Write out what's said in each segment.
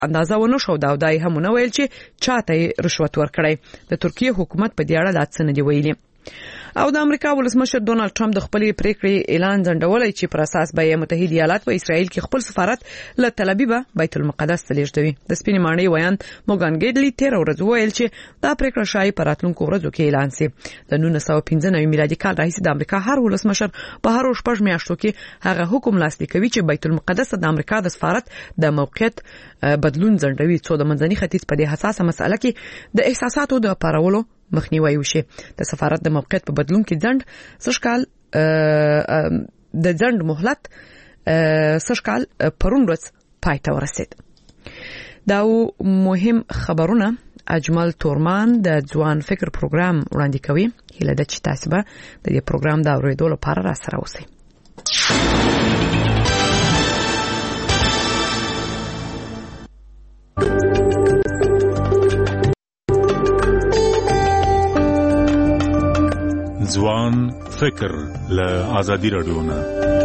اندازه ونه شو دا دای هم نه ویل چې چاته رشوت ورکړي. د ترکیه حکومت په دې اړه د څه نه دی ویلي. او د امریکا ولسمشر ډونالد ټرمپ د خپل پریکړې اعلان ځنډولای چې پر اساس به متحده ایالات په اسرائیل کې خپل سفارت له تل ابیب بیت المقدس ته لیږدوي. د سپینې ماڼۍ ویان موګان ګیډلی 13 ورځې ویل چې دا پریکړه شایي په راتلونکو ورځو کې اعلان شي. د 1995 میلادي کال راهیسې د امریکا هر ولسمشر په هر شپږ میاشتو کې هغه حکم لاسلیک کوي چې بیت المقدس د امریکا د سفارت د موقعیت بدلون ځنډوي څو د منځني ختیځ په دې حساسه مسله کې د احساساتو د پارولو مخنیوي وشي. د سفارت د موقعیت په بدلون کې ځند سشکال د ځند مهلت سشکال پرون ورځ پای ته ورسید. دا مهم خبرونه اجمل تورمان د ځوان فکر پروګرام وړاندې کوي. هیله ده چې تاسو به د دې پروګرام دا اوریدو لپاره را سره اوسئ. ځوان فکر له آزادی رادیو نه.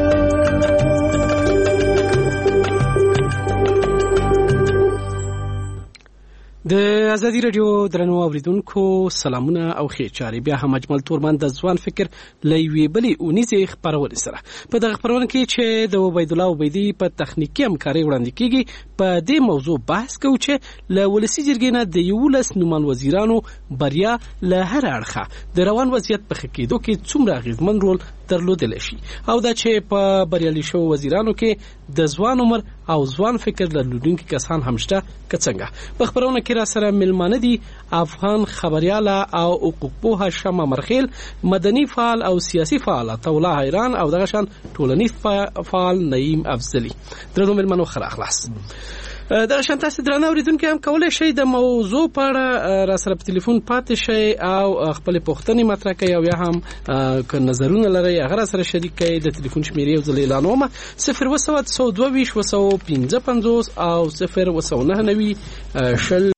د ازادي رادیو درنو اوریدونکو سلامونه او ښه چاري. بیا هم اجمل تورمان د ځوان فکر لوي بلی اونیزه خبرونه سره په دغه خبرونه کې چې د عبید الله عبیدی په تخنیکی همکاري وړاندې کیږي په دې موضوع بحث کوو چې له ولسی جرګې نه د یولس نومان وزیرانو بریا له هر اړخه د روان وضعیت په ښه کېدو کې څومره اغیزمن رول درلودل شي او دا چې په بریالي شو وزیرانو کې د ځوان عمر او ځوان فکر لرونکي کسان هم شته کڅنګه. په خبرونه کې را سره ملمانه دي افغان خبرياله او حقوقپوه شمع مرخیل، مدني فعال او سیاسي فعال تولا حیران او دغه شان ټولنیز فعال نعیم افضلی. درنو ملمنو خره اخلاص دا شان تاسو درنه اوریدونکو هم کولای شئ د موضوع په اړه را سره په ټلیفون پاتې شئ او خپل پوښتنې مطرح کړئ او یا هم که نظرونه لرئ هغه سره شریک کړئ. د ټلیفون شمیرې یو ځل اعلانوم 02225 او 099 شل.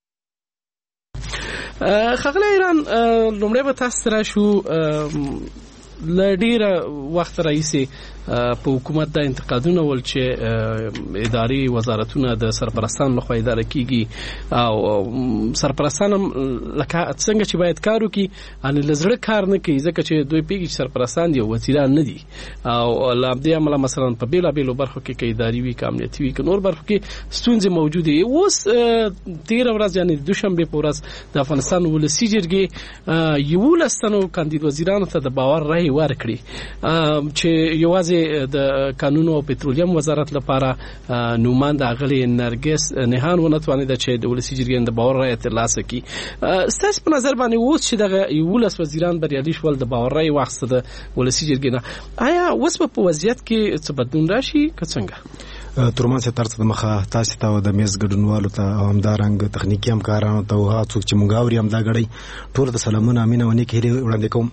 خغله ایران لومړی به تاسو سره شو لډیره وخت راځي په حکومت د انتقادونه ول چې اداري وزارتونه د سرپرستان لخوا اداره کیږي او سرپرستان لکه څنګه چې باید کار وکړي ان لزړه کار نه کوي ځکه چې دوی پیږي سرپرستان دي وزیران نه دي او لابدي عمله مثلا په بیلا بیلو برخو کې کې اداري وی کامنیتي وی نور برخو کې ستونزې موجوده دي. اوس 13 ورځ یعنی دوشنبه په ورځ د افغانستان ولسی جرګې یو لستنو کاندید وزیرانو ته د باور رای ورکړي چې یوازې د قانون او پټرولیم وزارت لپاره نوماند اغلی نرګس نهان ونتوانید چې د ولسی جرګې د باور رای ترلاسه کړي. ستاسو په نظر باندې اوس چې دغه یولس وزیران بریالي شول د باور رای واخیسته د ولسی جرګې نه، آیا اوس په وضعیت کې څه بدلون راشي که څنګه؟ ترمان سره ترڅ د مخه تاسو ته د میز ګډونوالو ته او همدارنګ تخنیکی همکارانو ته او څوک چې مونږ اوري هم دا غړي ټول د سلامونه امینه ونی کې وړاندې کوم.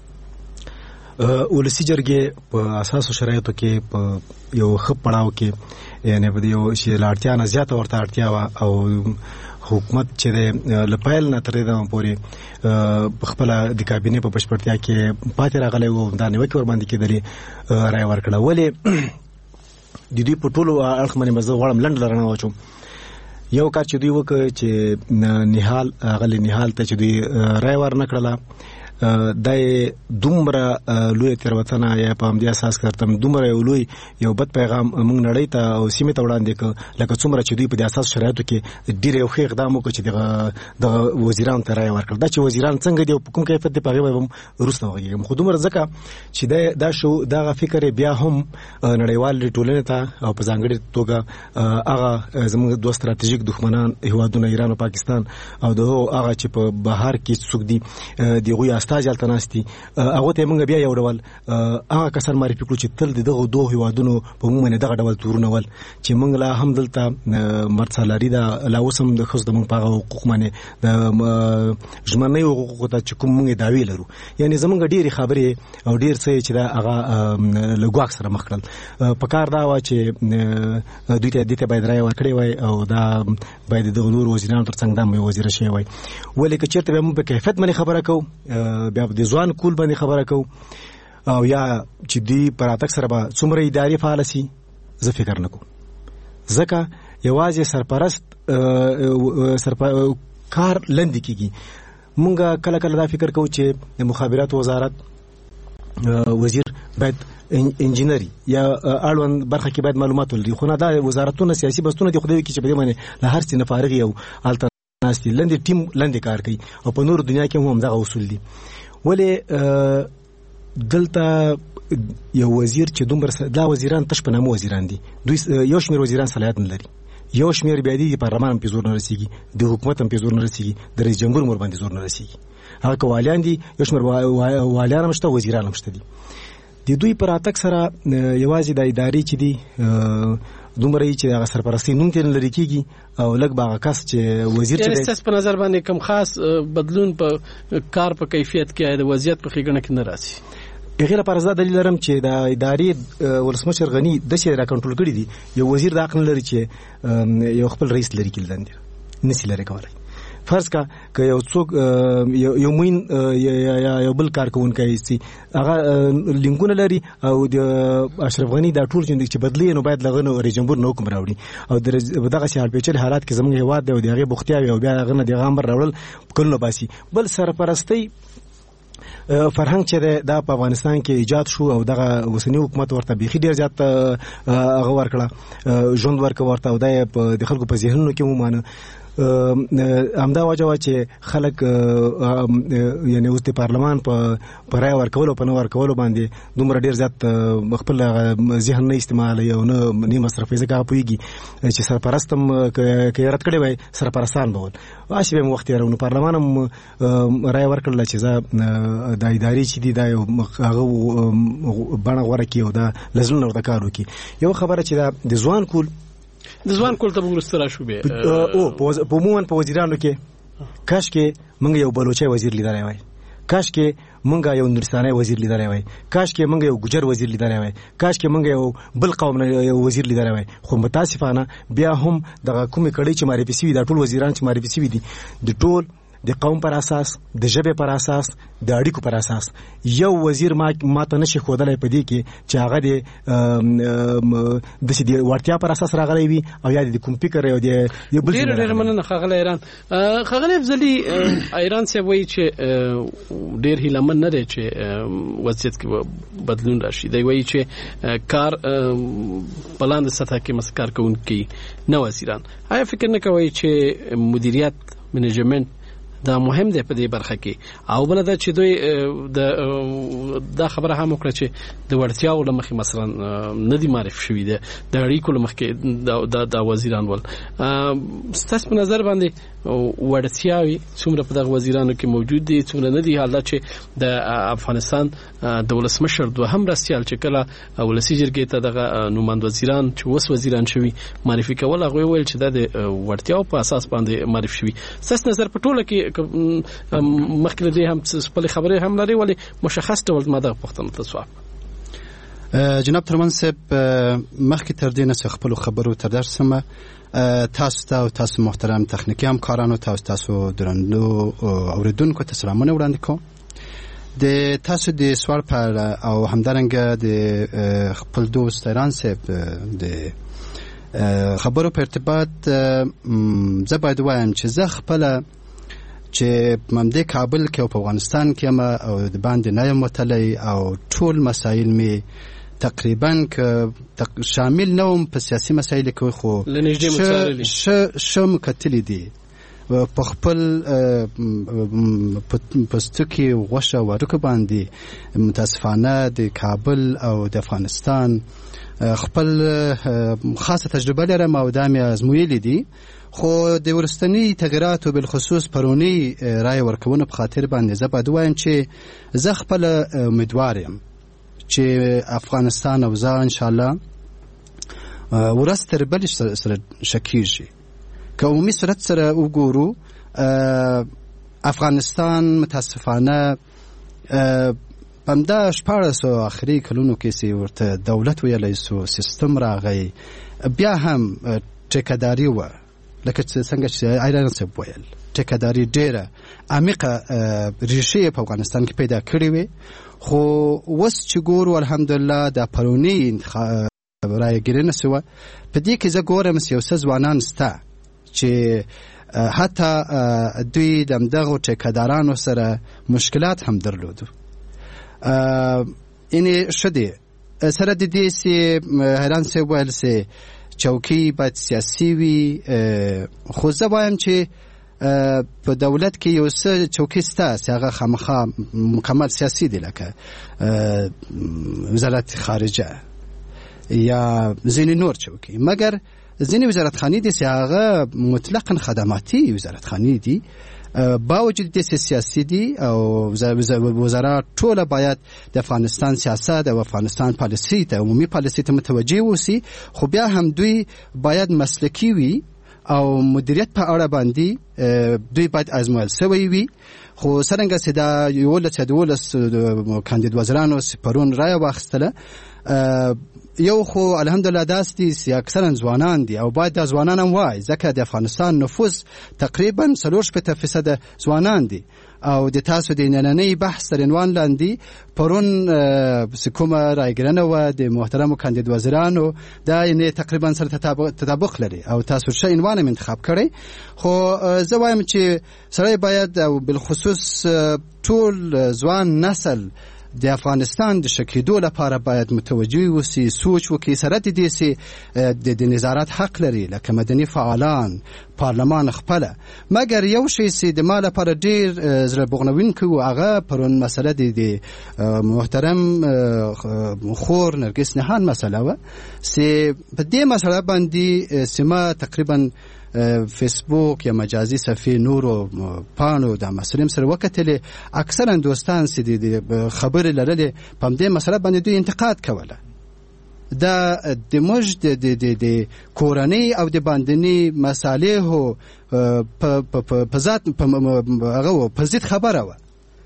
ولسی جرګې په اساسو شرایطو کې په یو خپ پړاو کې یعنی په یو شی لاړتیا نه زیاته ورته اړتیا او حکومت چې لپایل نه ترې دا پورې خپل د کابینه په پښپړتیا کې پاتې راغلی وو دا نیوکه ور باندې کېدلې رای ورکړه. ولې د دې په ټولو اړخ باندې مزه غواړم لنډ لرنه واچوم. یو کار چې دوی وکړ چې نهال غلي نهال ته چې دوی رای ورنکړه دای دومره لوی تیروتنه یا په همدې اساس کړم دومره لوی یو بد پیغام موږ نړۍ ته او سیمه ته وړاندې ک لکه څومره چې دوی په دې اساس شرایطو کې ډیر یو ښه اقدام وکړ چې د وزیرانو ته رای ورکړ. دا چې وزیران څنګه دی په کوم کیفیت دی په هغه به وروسته وایي خو دومره ځکه چې دا شو دا فکر بیا هم نړیوال ټولنې ته او په ځانګړي توګه هغه زموږ دوه ستراتیژیک دښمنان هیوادونه ایران او پاکستان او هغه چې په بهر کې څوک دي دغه استاجل تناستي هغه ته موږ بیا یو ډول هغه کسان معرفي کړو چې تل دغه دوه هیوادونو په موږ نه دغه ډول تورونه ول چې موږ لا هم دلته مرڅلاري دا لا اوسم د خص د موږ په حقوق باندې د ژمنې حقوق ته چې کوم موږ داوی لرو یعنی زمونږ ډېری خبرې او ډېر څه چې دا هغه لګواک سره مخ کړل. په کار دا و چې دوی ته باید رای ورکړي وای او دا باید د نور وزیرانو ترڅنګ د وزیر شي وای. ولې که چیرته به موږ په کیفیت باندې خبره کوو بیا د ځوان کول باندې خبره کوو او یا چې دی پراتک سره به څومره اداري فعال سي زه فکر نکوم ځکه یوازې سرپرست کار لند کیږي. مونږ کله کله دا فکر کوو چې د مخابرات وزارت وزیر باید انجینری یا اړوند برخه کې باید معلومات ولري، خو نه دا وزارتونه سیاسي بستونه دي خدای کې چې په دې باندې له هر څه نه فارغ یو الټرناتیو لند ټیم لند کار کوي او په نور دنیا کې هم دغه اصول دي. ولې دلته یو وزیر چې دومره دا وزیران تش په نامه وزیران دي، دوی یو شمېر وزیران صلاحیت نه لري، یو شمېر بیا دي پارلمان په زور نه رسیږي، د حکومت په زور نه رسیږي، د رئیس جمهور مور باندې زور نه رسیږي. هغه کوالیان دي، یو شمېر والیان هم شته، وزیران هم شته دي. د دوی پر اتک سره یوازې د ادارې چې دي دومره چې هغه سرپرستی نوم تل لري کیږي او لږ باغ کس چې وزیر چې تاسو په نظر باندې کوم خاص بدلون په کار په کیفیت کې د وضعیت په خېګنه کې نه راځي. هغه لپاره زه دلیل لرم چې د ادارې ولسمشر غنی د شه را کنټرول کړی دي. یو وزیر د عقل لري چې یو خپل رئیس لري کېدل نسی لري کولای. فرض کا که یو څوک یو موین یو بل کارکونکی سي هغه لینکونه لري او د اشرف غنی دا ټول چې بدلی نو باید لغنه رئیس جمهور نو کوم راوړي او دغه شهر پیچل حالات کې زموږ هواد دی او دغه بوختیاوي او بیا غنه د غامر راوړل کله باسي. بل سرپرستی فرهنګ چې دا په افغانستان کې ایجاد شو او دغه وسنی حکومت ورته بيخي ډیر زیات هغه ورکړه ژوند ورکړه او د خلکو په ذهنونو کې ومانه همدا وجه چې خلک یعنی اوس د پارلمان په رای ورکول او په نو ورکول باندې دومره ډیر زیات خپل ذهن نه استعمالوي او نه مصرفي ځکه پويږي چې سرپرستم کې رات کړي وای سرپرستان بول واشه به وخت یې نو پارلمان هم رای ورکړل چې د ادارې چې دی دا هغه باندې غوړه کیو دا لزم نو د کارو کی. یو خبره چې د ځوان کول ته وګورسترا شو به او په عموما په وزیرانو کې کاش کې موږ یو بلوچي وزیر لیدلای وای، کاش کې موږ یو نورستاني وزیر لیدلای وای، کاش کې موږ یو ګجر وزیر لیدلای وای، کاش کې موږ یو بل قوم نه وزیر لیدلای وای. خو متاسفانه بیا هم دغه کومې کړي چې معرفي شوی دا ټول وزیران چې معرفي شوی دي د ټول د قوم پر اساس، د ژبه پر اساس، د اړیکو پر اساس. یو وزیر ماته نشي خودلای پدې کې چې هغه د سې ورتیا پر اساس راغلی وي او یا د کوم فکر یو دی بل ډیر مننه. خغل ایران افضلی ایران څه وایي چې ډیر هیلمن نه دی چې وضعیت کې بدلون راشي. دی وایي چې کار بلند سطح کې مسکار کوونکي نه وزیران. آیا فکر نه کوي چې مدیریت منیجمنت دا مهم دی په دې برخه کې؟ او بل دا چې دوی دا خبره هم وکړه چې د ورتیاو لمخې مثلا نه دي معرفي شوی دی د اړیکو لمخې دا وزیران ول. ستاسو په نظر باندې ورتیاوي څومره په دغه وزیرانو کې موجود دي څومره نه دي؟ حالت چې د افغانستان د ولسمشر دوهم رئیسیال چې کله ولسی جرګې ته دغه نوماند وزیران چې وس وزیران شوی معرفي کول هغه ویل چې د ورتیاو په اساس باندې معرفي شوی. ستاسو نظر په ټوله کې مخکې دې هم خپل خبرې هم لري ولی مشخص ډول ماده پښتنه تاسو جناب ترمن صاحب مخکې تر دې نه خپل خبرو تر درسمه تاسو محترم تخنیکی همکارانو تاسو درنو اوریدونکو ته سلامونه وړاندې کوم. د تاسو د سوال پر او همدارنګه د خپل دوست ایران صاحب د خبرو په ارتباط زه باید وایم چې زه خپل چې ممدې کابل کې او په افغانستان کې ما او د باندې نه یم وتلی او ټول مسایل می تقریبا شامل نوم په سیاسي مسایل کې خو شم کتلی دي په خپل پستکی غوښه ورکه باندې متاسفانه د کابل او د افغانستان خپل خاصه تجربه لرم او د مې ازمویلې دي. خو د ورستنی تغیراتو بل خصوص پرونی رای ورکونه په خاطر باندې زه باید وایم چې زه خپل امیدوار یم چې افغانستان او زه ان شاء الله ورستر بل سره شکیږي که عمومي صورت سره وګورو. افغانستان متاسفانه پمدا شپارسو اخري کلونو کې سي ورته دولت ویلای سو سیستم راغی بیا هم ټیکداري و لکه څنګه چې ایران څه ویل ټیکداري ډیره عمیقه ریشه په افغانستان کې پیدا کړې وي. خو وس چې ګورو الحمدلله د پرونی رايګرنه سو په دې کې زه ګورم سیاسي ځوانان ستا چې حتی دوی دغه ټیکدارانو سره مشکلات هم درلودو یعنی شدي سره د دې سي هران سي ویل سي چوکي باید سیاسي وي خو زه وایم چې په دولت کې یو څه چوکي ستا چې هغه خامخا مکمل سیاسي دی لکه وزارت خارجه یا ځینې نور چوکي مګر ځینې وزارتخانې دي چې هغه مطلقاً خدماتي وزارتخانې دي با وجود د سیاسي دي او وزارات ټول باید د افغانستان سیاست او افغانستان پالیسي ته عمومي پالیسي ته متوجه وسی خو بیا هم دوی باید مسلکی وي او مدیریت په اړه باندې دوی باید ازمایل شوی وي خو څنګه چې دا یولس کاندید وزیرانو پرون رای واخیستله یو خو الحمدلله داسې چې اکثرا ځوانان دي او باید د ځوانان هم وای ځکه د افغانستان نفوس تقریبا 40% ځوانان دي او د تاسو د نننۍ بحث تر عنوان لاندې پرون کومه رايګرنه و د محترم کاندید وزیرانو دا یې تقریبا سره تطابق لري او تاسو څه عنوان انتخاب کړئ خو زه وایم چې سړی باید او بالخصوص ټول ځوان نسل د افغانستان د شکیدو لپاره باید متوجه وسی سوچ وکړي سره د دې سي د نظارت حق لري لکه مدني فعالان پارلمان خپل مګر یو شی سي د مال لپاره ډیر زړه بغنوونکی او هغه پرون مسله د محترم خور نرګس نهان مسله و سي په دې مسله باندې سیمه تقریبا فیسبوک یا مجازي صفحې نورو پانو د مسلم سره وکتلې اکثرا دوستان سي د خبرې لرلې په دې مسله باندې دوی انتقاد کوله دا د موږ د کورنۍ او د باندنی مصالحو په ذات هغه په ضد خبره و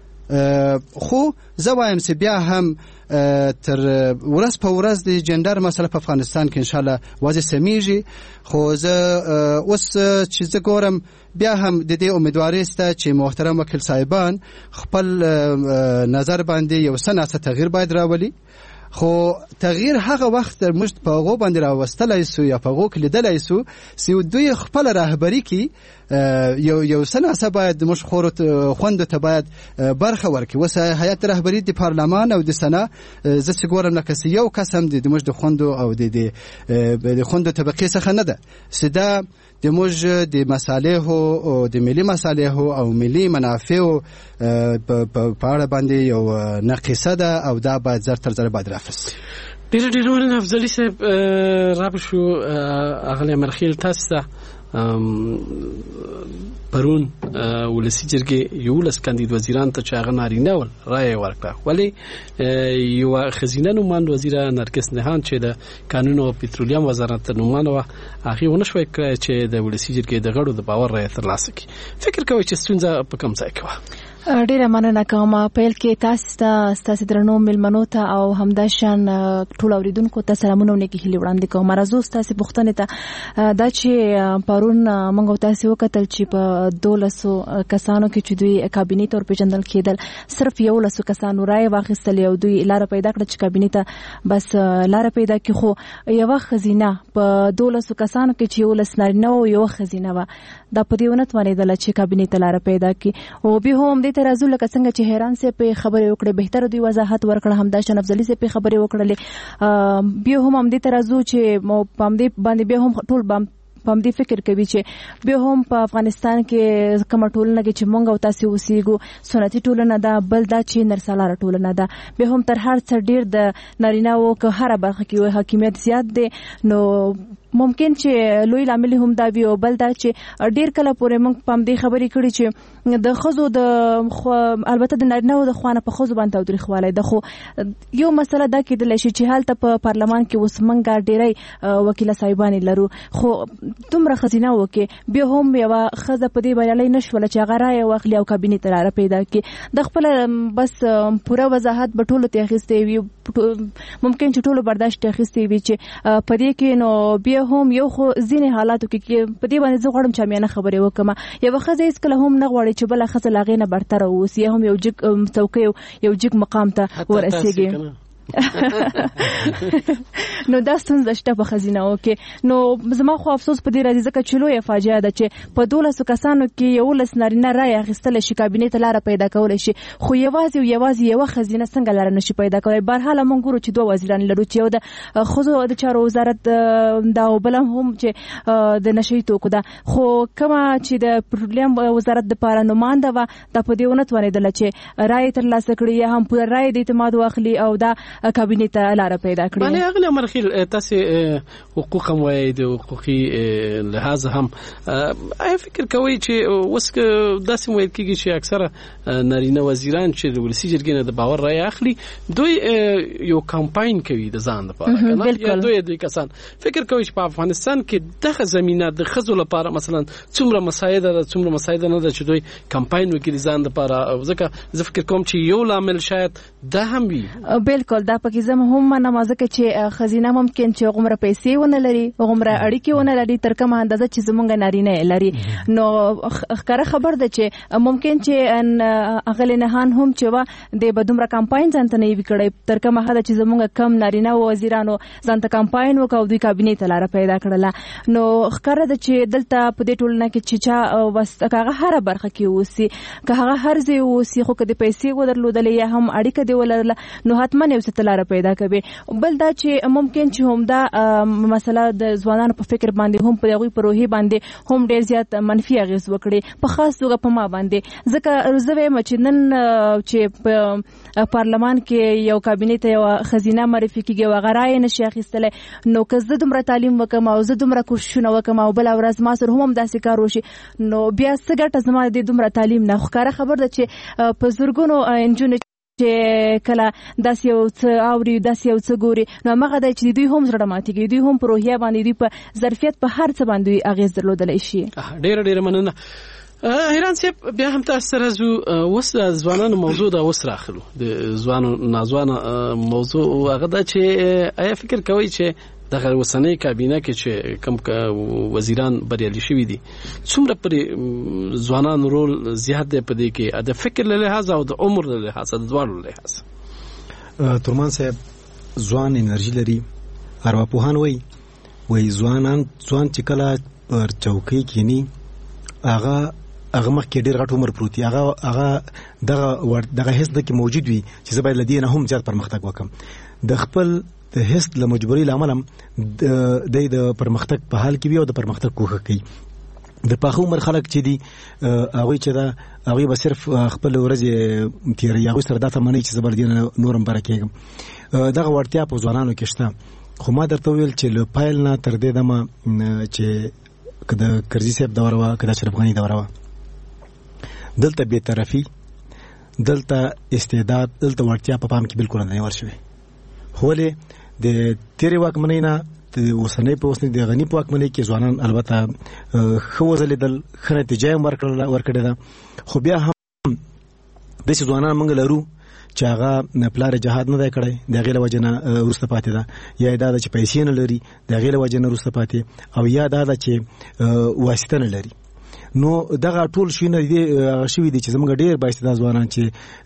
خو زه وایم چې بیا هم تر ورځ په ورځ د جندر مسله په افغانستان کې ان شاء الله واځي سميږي خو زه اوس چې زه ګورم بیا هم د دې امیدواري سته چې محترم وکیل صاحبان خپل نظر باندې یو سناسه تغییر باید راولي خو تغییر هغه وخت موږ په هغه باندې راوستلای سو یا په هغه کې لیدلای سو چې دوی خپل رهبری کې یو سناسه باید موږ خوند ته باید برخه ورکړي وسه هیئت رهبری د پارلمان او د سنا زه څنګه لکه یو قسم د موږ د خوند او د خوند طبقه څخه نه ده سدا د موږ د مصالح او د ملي مصالح او ملي منافع په اړه باندې یو نقیصه ده او دا باید زر تر زر باید رافس ډیر ولنه افضلی صاحب راب شو اغلی مرخیل تاسو پرون ولسی جرګې یولس کاندید وزیران ته چاغ نارینه ول رائے ورکړه ولی یو خزینه نوماند وزیر نرګس نهان چې د قانون او پټرولیم وزارت نوماند و هغه ونشوي چې د ولسی جرګې د غړو د باور رائے ترلاسه کړي فکر کوي چې ستونزه په کوم ځای کې و ډیره مننه کوم پیل کې تاسو درنو ملمنو ته او همداشان ټول اوریدونکو ته سلامونه ونکي هلي وړاندې کوم راځو تاسو پوښتنه ته دا چې پرون موږ تاسو وکتل چې په 1200 کسانو کې چې دوی کابینه تور پیژندل کېدل صرف یو لسو کسانو رائے واخیستل او دوی لار پیدا کړ چې کابینه ته بس لار پیدا کې خو یو خزینه په 1200 کسانو کې چې یو لس نارینه او یو خزینه و دا په دې ونت باندې د چې کابینه ته لار پیدا کې او به هم ته راځو لکه څنګه چې حیران سي په خبره وکړه بهتر دوی وضاحت ورکړه همداشان افضلی سي په خبره وکړه به هم دې ته راځو چې مو پام دې باندې به هم ټول پام دې فکر کوي چې به هم په افغانستان کې کوم ټولنه کې چې مونږ او تاسو اوسېګو سنتي ټولنه ده بل دا چې نرسالاره ټولنه ده به هم تر هر څه ډیر د نارینه او که هر برخه کې حاکمیت زیات دی نو ممکن چې لوی لامل هم دا وی او بل دا چې ډیر کله پورې موږ پام دې خبرې کړې چې د خزو د البته د نارینه او د خوانه په خزو باندې تاریخواله ده خو یو مسله دا کېدل شي چې حالت په پارلمان کې اوس منګه ډیرې وکیل صاحبان لرو خو دومره خزینه وکي به هم یو خزه په دې باندې نشول چې غراي واخلي او کابینه تلاره پیدا کړي د خپل بس پوره وضاحت به ټولو ته اخیستې وي ممکن چې ټولو برداشت اخیستې وي چې په دې کې نو به هم یو خو ځینې حالاتو کې په دې باندې زه غواړم چې مې نه خبرې وکم یو خزه هیڅ کله هم نه غواړي چې بل خزه لاغې نه برتر اوسي هم یو جګ څوکۍ یو جګ مقام ته ورسیږي نو دا ستونزه شته په خزینه‌و کې. نو زما خو افسوس په دې راځي ځکه چې لویه فاجعه ده چې په 12 کسانو کې 11 نارینه رای اخیستل شي کابینې ته لار پیدا کول شي، خو یوازې یو خزینه څنګه لار نشي پیدا کولای. بهرحال موږ ګورو چې دوه وزیران لرو چې یو د ښځو د چارو وزارت دا بل هم چې د نشي توکو ده، خو کومه چې د پټرولیم وزارت د پاره نماینده و د په دې ونه توانېدل چې رای ترلاسه کړي یا هم پوره رای د اعتماد واخلي او دا کابینې ته لار پیدا کړي. بله اغلی مرخیل تاسو حقوق هم وایي د حقوقي لحاظ هم آیا فکر کوي چې اوس داسې ویل کېږي چې اکثره نارینه وزیران چې د ولسي جرګې نه د باور رای اخلي دوی یو کمپاین کوي د ځان لپاره کنه یا دوی د کسان فکر کوي چې په افغانستان کې دغه زمينه د ښځو لپاره مثلا څومره مساعده نه ده چې دوی کمپاین وکړي ځان لپاره. ځکه زه فکر کوم چې یو لامل شاید دا هم وي. بالکل دا پکې زم هم نه ځکه چې خزینه ممکن چې غومره پیسې ونه لري غومره اړیکې ونه لري تر کومه اندازه چې زمونږ نارینه لري. نو ښکاره خبر ده چې ممکن چې اغلی نهان هم چې وا د بدومره کمپاین ځانته نه وی کړی تر کومه حد چې زمونږ کم نارینه وزیرانو ځانته کمپاین وکاو دوی کابینې ته لار پیدا کړله. نو ښکاره ده چې دلته په دې ټولنه کې چې چا هغه هر برخه کې اوسي که هغه هر ځای اوسي خو که د پیسې ودرلودلې یا هم اړیکه دی ولرله نو حتما یو څه لار پیدا کوي. بل دا چې ممکن چې هم دا مسله د ځوانانو په فکر باندې هم په هغوی په روحي باندې هم ډېر زیات منفي اغېز وکړي په خاص توګه په ما باندې. ځکه زه وایم چې نن چې په پارلمان کې یو کابینې ته یو خزینه معرفي کېږي او هغه رایې نشي اخیستلی نو که زه دومره تعلیم وکړم او زه دومره کوششونه وکړم او بله ورځ ما سره هم داسې کار وشي نو بیا څه ګټه زما د دومره تعلیم نه. خو ښکاره خبر ده چې په زرګونو نجونې چې کله داسې یو څه اوري داسې یو څه ګوري نو هماغه دی چې دوی هم زړه ماتېږي، دوی هم په روحیه باندې دوی په ظرفیت په هر څه باندې اغېز درلودلی شي. ډېره مننه. هیران صاحب بیا هم تاسو سره زو اوس د ځوانانو موضوع دا اوس راخلو د ځوانو ناځوانه موضوع هغه دا چې آیا فکر کوي چې دغه وسنۍ کابینه کې چې کم وزیران بریالي شوي دي څومره پر ځوانانو رول زیات دی په دې کې د فکر له لحاظ او د عمر له لحاظ د دواړو له لحاظ؟ ترمان صاحب ځوان انرژي لري. ارواپوهان وایي ځوان چې کله پر چوکۍ کېني هغه مخکې ډېر غټ عمر پروت وي هغه دغه حس دکې موجود وي چې زه باید له دې نه هم زیات پرمختګ وکړم. د خپل د حس له مجبورۍ له امله د پرمختګ په حال کې وي او د پرمختګ کوښښ کوي. د پاخه عمر خلک چې دي هغوی به صرف خپل ورځې تېروي، هغوی سره دا تمنۍ چې زه به له دې نه نورم بره کېږم. دغه وړتیا په ځوانانو کې شته. خو ما درته وویل چې له پیل نه تر دې دمه چې که د کرزي صاحب دوره وه که د اشرف غني دوره وه دلته بېطرفي دلته استعداد دلته وړتیا په پام کې بالکل نه نیول شوې. خو ولې د تېرې واکمنۍ نه د اوسنۍ د غني په واکمنۍ کې ځوانان البته ښه وځلېدل، ښه نتیجه یې ورکړې ده. خو بیا هم داسې ځوانان موږ لرو چې هغه پلار جهاد نه دی کړی د هغې له وجې نه وروسته پاتې ده، یا دا ده چې پیسې نه لري د هغې له وجې نه وروسته پاتې، او یا دا ده چې واسطه نه لري. نو دغه ټول شوي دي چې زموږ ډېر بااستعداده ځوانان چې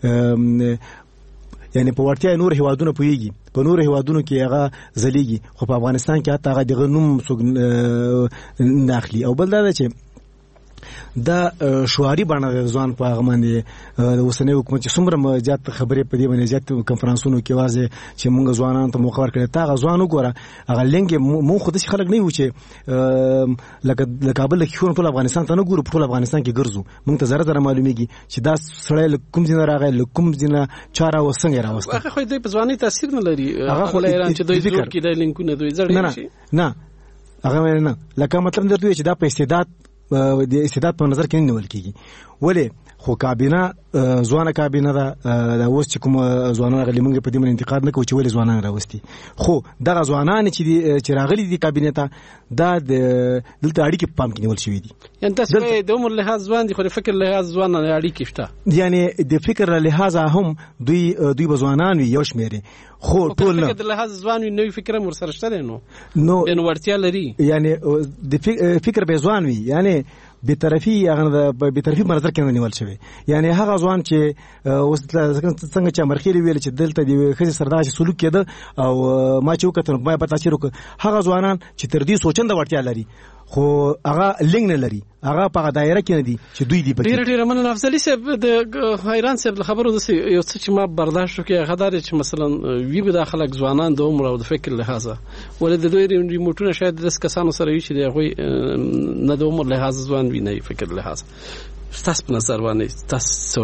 یعنی په وړتیا نور هیوادونه پوهیږي، په نور هیوادونو کې هغه ځلیږي، خو په افغانستان کې حتی هغه دغه نوم څوک نه اخلي. او بل دا ده چې دا شعاري بڼه د ځوان په هغه باندې د اوسنۍ حکومت چې څومره زیات خبرې په دې باندې زیات کنفرانسونو کې واځي چې موږ ځوانانو ته موقع ورکړې ته هغه ځوان وګوره هغه لنګ مونږ خو داسې خلک نه یو چې لکه کابل کې خو ټول افغانستان ته نه ګورو، په ټول افغانستان کې ګرځو، موږ ته زره معلومیږي چې دا سړی له کوم ځای راغی له کوم ځای چا راوست څنګه راوست. هغه خو دوی په ځوانۍ تاثیر نه لري، هغه خو ایران چې دوی جوړ کړي د لینکونه دوی زړې شي نه هغه نه لکه مطلب درته چې دا په استعداد د استعداد په نظر کې نه نیول کېږي. ولې خو کابینه ځوانه کابینه ده دا اوس چې کوم ځوانان راغلي موږ په دې باندې انتقاد نه کوو چې ولې ځوانان راوستي، خو دغه ځوانان چې راغلي دي کابینه ته دا دلته اړیکې په پام کې نیول شوي دي. یعنې تاسو د عمر لحاظ ځوان دي خو د فکر لحاظ ځوان نه اړیکې شته، یعنې د فکر لحاظ هم دوی به ځوانان وي یو شمېرې، خو ټول نه د لحاظ ځوان وي نوې فکر هم ورسره شته دی نو وړتیا لري، یعنې د فکر به ځوان وي، یعنې بی‌طرفي هغه د بی‌طرفي منظر کې نیول شوی. یعنی هغه ځوان چې اوس څنګه چې مرخیلی ویل چې دلته د خځې سره داسې سلوک کېده او ما چې وکړم ما په تاثیر وکړ. هغه ځوانان چې تر دې سوچنده وړتیا لري خو هغه لینګ نه لري، هغه په دایره کې نه دي چې دوی دی پکې. ډېر مننه افضلي صاحب. د حیران صاحب خبرو د یو څه چې ما برداشت وکړ هغه دا چې مثلا وی به د خلک ځوانان د عمر او د فکر لحاظه ولې د دوی ریموټونه شاید د کسانو سره وي چې د هغوی نه د عمر لحاظه ځوان وي نه فکر لحاظه. تاسو په نظر باندې تاسو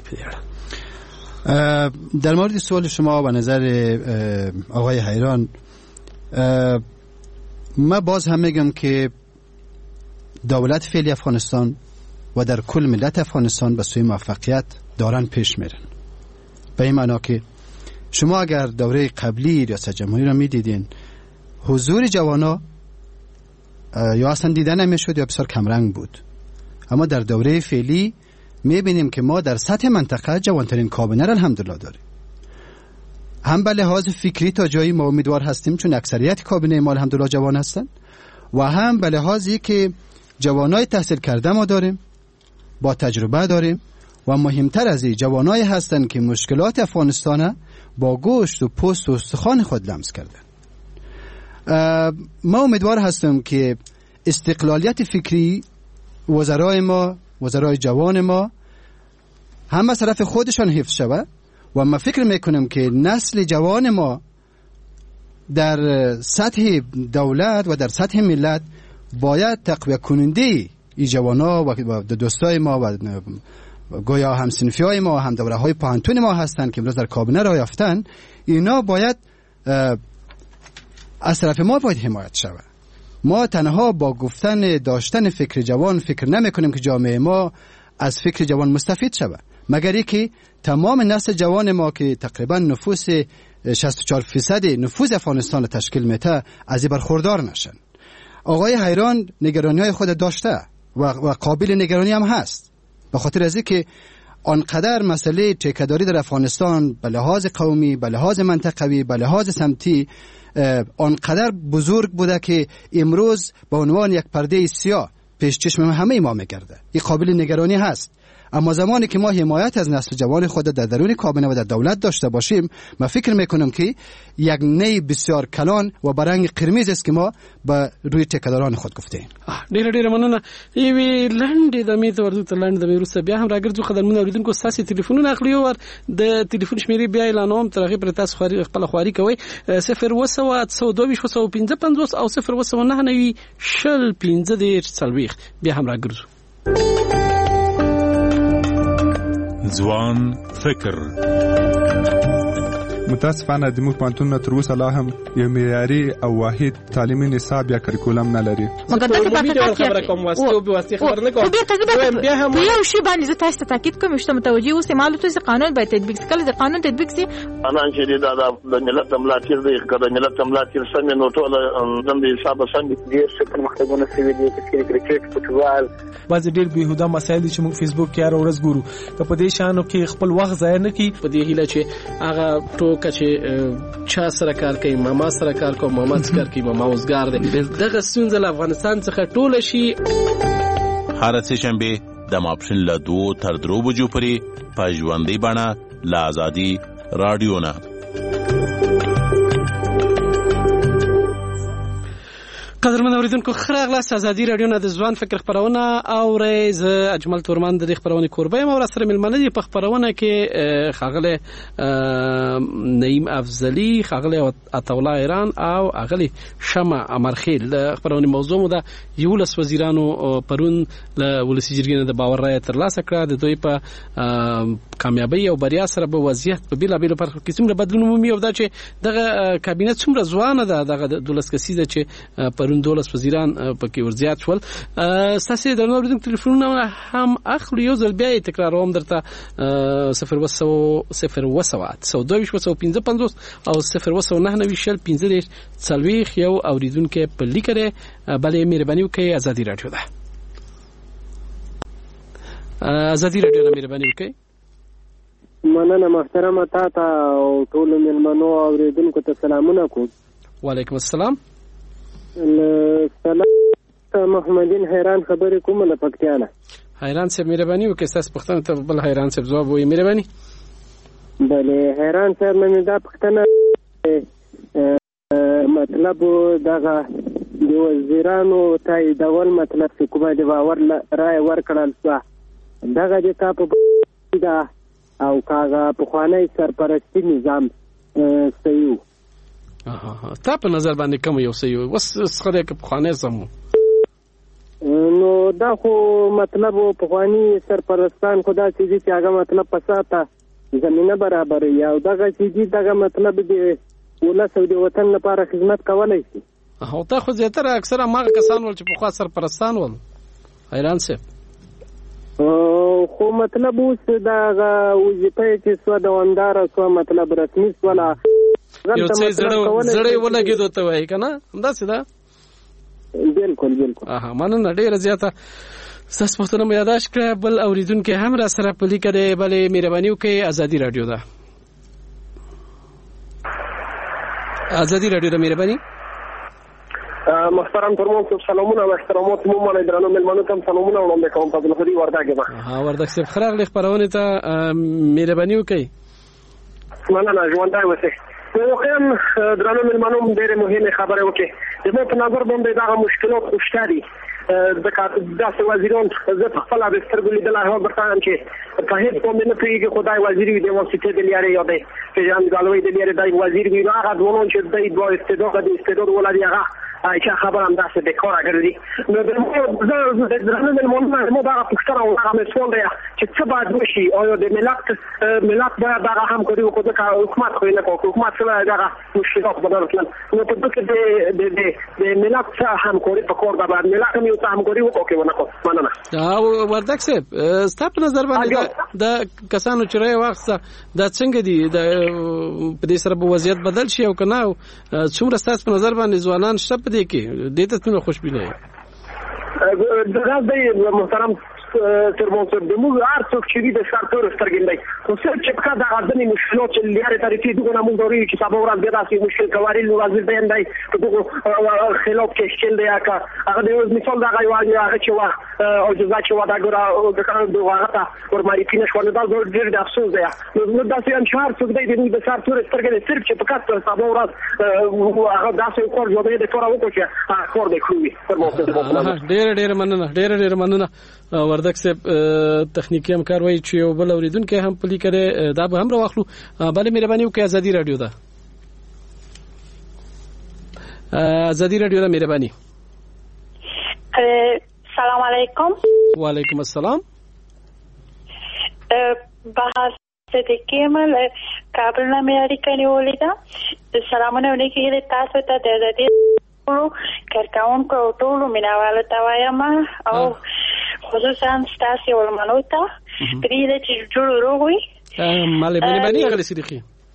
در مورد سوال شما و نظر آقای حیران ما باز هم میگم که دولت فعلی افغانستان و در کل ملت افغانستان به سوی موفقیت دارن پیش میرن. به این معنی که شما اگر دوره قبلی ریاست جمهوری را میدیدین حضور جوانا یا اصلا دیدن نمیشد یا بسیار کمرنگ بود، اما در دوره فعلی میبینیم که ما در سطح منطقه جوانترین کابینه را الحمدلله داریم. هم به لحاظ فکری تا جایی ما امیدوار هستیم چون اکثریت کابینه ما الحمدلله جوان هستند و هم به لحاظی که جوانای تحصیل کرده ما داریم، با تجربه داریم و مهمتر از این جوانای هستند که مشکلات افغانستان با گوشت و پوست و استخوان خود لمس کردن. ما امیدوار هستیم که استقلالیت فکری وزرای ما، وزرای جوان ما هم از طرف خودشان حفظ شود و ما فکر میکنم که نسل جوان ما در سطح دولت و در سطح ملت باید تقویت کننده ای جوانا و دوستای ما و گویا هم صنفیای ما هم دوره های پانتون ما هستند که امروز در کابینه را یافتن، اینا باید از طرف ما باید حمایت شود. ما تنها با گفتن داشتن فکر جوان فکر نمی کنیم که جامعه ما از فکر جوان مستفید شود، مگر اینکه تمام نسل جوان ما که تقریبا نفوس 64% نفوس افغانستان را تشکیل میده از این برخوردار نشن. آقای حیران نگرانی‌های خود داشته و قابل نگرانی هم هست، به خاطر از اینکه آنقدر مسئله ټیکه‌داری در افغانستان به لحاظ قومی، به لحاظ منطقوی، به لحاظ سمتی آنقدر بزرگ بوده که امروز به عنوان یک پرده سیاه پیش چشم همه ما میگرده. این قابل نگرانی هست. اما زمانی که ما حمایت از نسل جوان خود در درون کابینه و در دولت داشته باشیم، ما فکر میکنم که یک نی بسیار کلان و برنگ قرمز است که ما به روی ټیکه‌داران خود گفتیم. ډیر مننه. یوه لاندې د میته ورته ته لاندې د وروسته بیا هم راګرځو خدمت اوریدونکو تاسو ټلیفونونه اخلي او د ټلیفون شمیرې بیا اعلانوم تر هغه پر تاسو خپل خواري کوي 0 او 0 شل 15 څلويخ بیا هم راګرځو. ځوان فکر. متاسفانه د موږ پوهنتونونه تر اوسه لا هم یو معیاري او واحد تعلیمي نصاب یا کریکولم نه لري. مګر دغه خبره کوم واسطه خبر نه کوم. بیا هم یو شی باندې زه تاسو ته تاکید کوم چې متوجي اوسئ معلومات چې قانون باید تطبیق شي. کله چې قانون تطبیق شي انا چې دا د ملت ملاتړ دی، کله ملت ملاتړ سم نو ټول د حساب سم دي چې پرمختګونه شوي دي چې کرکټ فوټبال بعض ډېر بهوده مسایل چې موږ فیسبوک کې هر ورځ ګورو که په دې شانو کې خپل وخت ضایع نه کړي. په دې هیله چې هغه ټوکه چې چا سره کار کوي ماما سره کار کوي ماما سره کار کوي ماما اوسګار دی دغه ستونزه له افغانستان څخه ټوله شي. هر څه شنبه د ماپښین له 2 تر 3 بجو پورې په ژوندۍ بڼه له آزادي رادیو نه. قدرمن اوریدونکو خراغلاس آزادي رادیو نه د ځوان فکر خبرونه او ریز اجمل تورمان د خبرونه کوربه مو سره ملمنه دي په خبرونه کې خاغله نعیم افضلی، خاغله عطاالله ایران او اغلی شمع امرخیل. د خبرونه موضوع مو د یولس وزیرانو پرون له ولسی جرګې د باور رای تر لاسه کړه. د دوی په کامیابی او بریا سره به وضعیت په بیلا بیل پر قسم له بدلون مومي او دا چې دغه کابینه څومره ځوانه ده، دغه دولس کسیزه چې پرون دولس وزیران پکې ورزیات شول. تاسو د نوو ټلیفونونه هم اخلي. یو ځل بیا تکراروم درته 0 او 0 څلويخ یو اوریدونکو په لیکره بلې مهرباني وکړئ. آزادي رادیو ده. آزادي رادیو ده، مهرباني وکړئ. مننه محترمه تاسو او ټول ملمنو اوریدونکو ته سلامونه کوم. وعلیکم السلام. سلام محمدین حیران خبرې کوم له پکتیا نه. حیران صاحب مهرباني وکړئ ستاسو پوښتنه ته بل حیران صاحب ځواب وایي. مهرباني. بله حیران صاحب مې دا پوښتنه مطلب دغه د وزیرانو تاییدول مطلب چې کومه د باور رایه ورکړل شوه دغه د تا په ده او کاغه پخوانی سرپرستی نظام صحیح و. تا په نظر باندې کوم یو صحیح و؟ اوس خدای که پخوانی سم نو دا خو مطلب پخوانی سرپرستان خو دا چیزی چې هغه مطلب پساته زمینه برابر یا دغه چیزی دغه مطلب د ولس او د وطن لپاره خدمت کولی شي. او تا خو زیاتره اکثره هغه کسان ول چې پخوا سرپرستان ول. حیران صاحب خو مطلب اوس دغه وظیفه چې سوه دوامداره سوه مطلب رسمي سوله یو څه زړه ولګېدو ته وایي که نه همداسې ده. بالکل مننه ډېره زیاته ستاسو پوښتنه مې یاداشت کړه. بل اورېدونکی هم را سره په لیکه دی. بلې مهرباني وکړئ. ازادي راډیو ده. ازادي راډیو ده. مهرباني. محترم ترمون صاحب سلامونه او احترامات مو مونږ درنو مېلمنو ته سلامونه وړاندې کوم. په بلخدي وردګ یم. وردګ صاحب ښه راغلئ خپرونې ته. مهرباني وکړئ. مننه ژوندی اوسئ. واقعا درنو مېلمنو ډېرې مهمې خبرې وکړې. زما په نظر باندې دغه مشکلات خو شته دي. داسې وزیران زه په خپله د سترګو لیدلی هم درته وایم چې په هېڅ باندې نه پوهېږي خو دی وزیر وي د واسطې د لیارې یا دی پېژندګلوۍ د لیارې دی وزیر وي. نو هغه ځوانان چې دی دوه استعداده د استعداد ولري هغه چې خبره همداسې بېکاره ګرځي. نو زه درنو مېلمانو زما دغه پوښتنه او هغه مې سوال دی چې څه باید وشي. آیا د ملت باید دغه همکاري وکړو ځکه حکومت خو یې نه کوي. حکومت څه دغه مشکلات بدل کړل. نو په دې کې د ملت څه همکاري پکار ده. باید ملت هم یو څه همکاري وکړو که ونه کړو. مننه. وردګ صاحب ستا په نظر باندې د کسانو چې رایه واخیسته دا څنګه دي په دې سره به وضعیت بدل شي او که نه څومره ستاسو په نظر باندې ځوانان شته په دې کې دې ته څومره خوشبینه یې؟ محترم ترمون صاحب د موږ هر څوک چې وي د سر تور سترګې دی خو صرف چې په دغه ځینې مشکلات چې لارې طریقې دغه موږ دوري چې سبا ورځ بیا داسې مشکل کواري وزیر بیان دی په دغه خلاف کې شکل دی که هغه د مثال دغه یو هغه چې وا او جزا چې وا دغه د کار دغه ته ورمایي نشو نه دا ډېر د افسوس دی. نو داسې هم چې هر څوک دی د سر تور سترګې صرف چې په سبا ورځ هغه داسې کار جوړوي د کار وکړي چې کار دی کوي. ډېر مننه. وردګ صاحب تخنیکی همکار وایي چې یو بل اوریدونکی هم پلی کړي دا به هم راوخلو. بلې مهرباني وکړئ. ازادي راډیو ده. ازادي راډیو ده. مهرباني. سلام علیکم. وعلیکم السلام. بحث صدیقی مل کابل نه مې اړیکه نیولې ده. سلامونه ولیکئ تاسو ته د ازادي کارکونکو او ټولو مینوالو ته وایم او خصوصا ستاسو ولمنو ته پرې چې جوړ روغ وي. مهرباني اغلی صدیقی.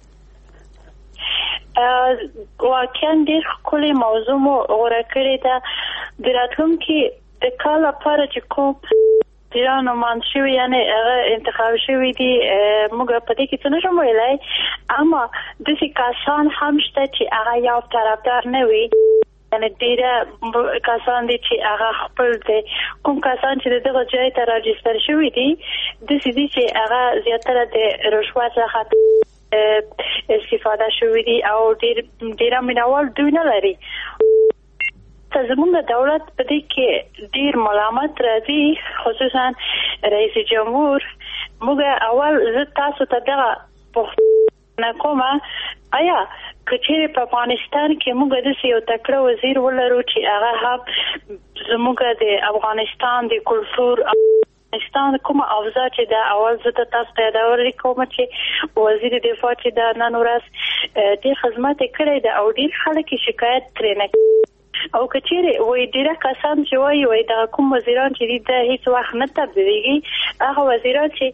واقعا ډېر ښکلې موضوع مو غوره کړې ده. د راتلونکي د کال لپاره چې کوم پیران مان شوي یعنی هغه انتخاب شوي دي موږ په دې کې څه نشم ویلی اما داسې کسان هم شته چې هغه یو طرفدار نه وي. یعنی ډېره کسان دي چې هغه خپل دي کوم کسان چې دغه ځای ته راجستر شوي دي داسې دي چې هغه زیاتره د رشوت څخه استفاده شوي دي او ډېره مینوال دوی نه لري. زمونږ دولت په دې کې ډېر ملامت راځي خصوصا رئیس جمهور. موږ اول زه تاسو ته دغه پوښتنه کوم آیا که چیرې په افغانستان کې موږ داسې یو تکړه وزیر ولرو چې هغه هم زموږ د افغانستان د کلتور افغانستان کومه اوضاع چې دا اول زه تاسو ته یادولی کوم چې وزیر دفاع چې دا نن ورځ ډېر خدمت یې کړی ده او ډېر خلک یې شکایت ترې نه او که چیرې وایي ډېره کسان چې وایي دغه کوم وزیران چې دي دا هېڅ وخت نه تبدیلېږي هغه وزیران چې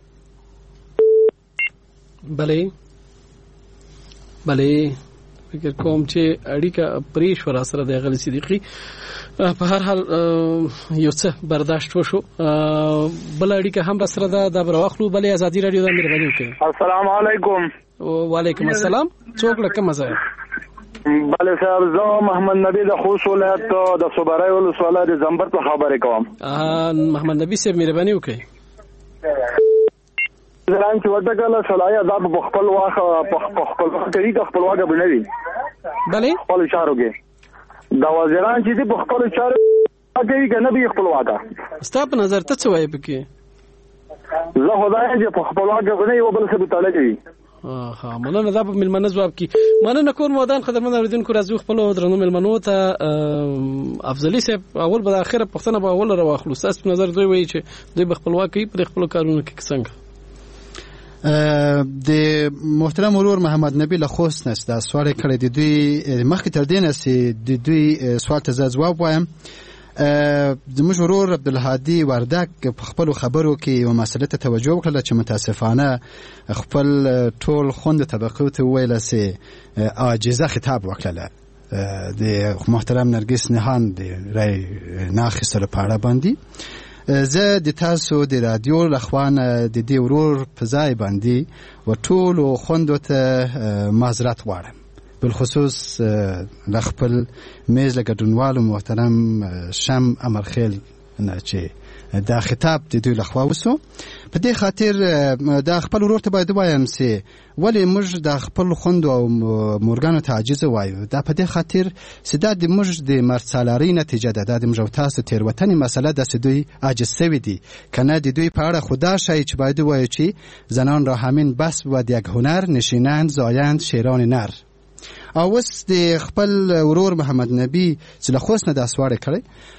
بلې فکر کوم چې اړیکه پرې شوه را سره د اغلې صدیقي. په هر حال یو څه برداشت وشو. بل اړیکه هم را سره ده دا به راواخلو. بلې ازادي راډیو ده. مهرباني وکړئ. السلام علیکم. وعلیکم السلام. څوک له کومه ځایه؟ بله صاحب زه محمد نبی د خوست ولایت د صبرای ولسوالۍ د زنبر په خبرې کوم. محمد نبی صاحب مهرباني وکړئ. ځان چې ورته کله صلاحیت دا په خپل واخ په خپل کوي د خپل واګه بنوي. بله خپل چارو کې دا وزیران چې په خپل چارو کوي کنه به خپل واګه. ستا په نظر ته څه وایي پکې؟ زه خدای چې په خپل واګه بنوي او بل څه به تعالی کوي. مننه. دا په ملمنه ځواب کی مننه کور مودان خدمت اوریدونکو راځو خپل درنو ملمنو ته افضلی صاحب اول به اخره پښتنه به اول راوخلو. تاسو په نظر دوی وایي چې دوی به خپل واکي په خپل کارونو کې څنګه؟ د محترم ورور محمد نبی له خوست نس دا سوال کړی د دوی مخکې تر دې نس د دوی سوال ته ځواب وایم. زموږ ورور عبدالهادي وردک په خپل خبرو کې یو مسله ته توجه وکړه چې متاسفانه خپل ټول خوند طبقه ته ویل سي عاجزه خطاب وکړه. د محترم نرګس نهان د رای ناخستلو په اړه باندې زه د تاسو د رادیو لخوانه د دې ورور په ځای باندې و ټول خوندو ته معذرت غواړم، بالخصوص لخپل میز لګډونوالو محترم شم امرخیل نه چې دا خطاب د دوی لخوا وسو. په دې خاطر دا خپل ورور ته باید وایم سي ولی موږ د خپل خوند او مورګانو ته عاجز وایو. دا په دې خاطر چې دا د موږ د مرسالاري نتیجه ده. د موږ تاسو تیروتنې مسله د دوی عاجز سوي دي کنه د دوی په اړه خدا شای چې باید وایو چې زنان را همین بس و یک هنر نشینند زایند شیران نر. او اوس د خپل ورور محمد نبی چې له خوست نه د اسواره کړی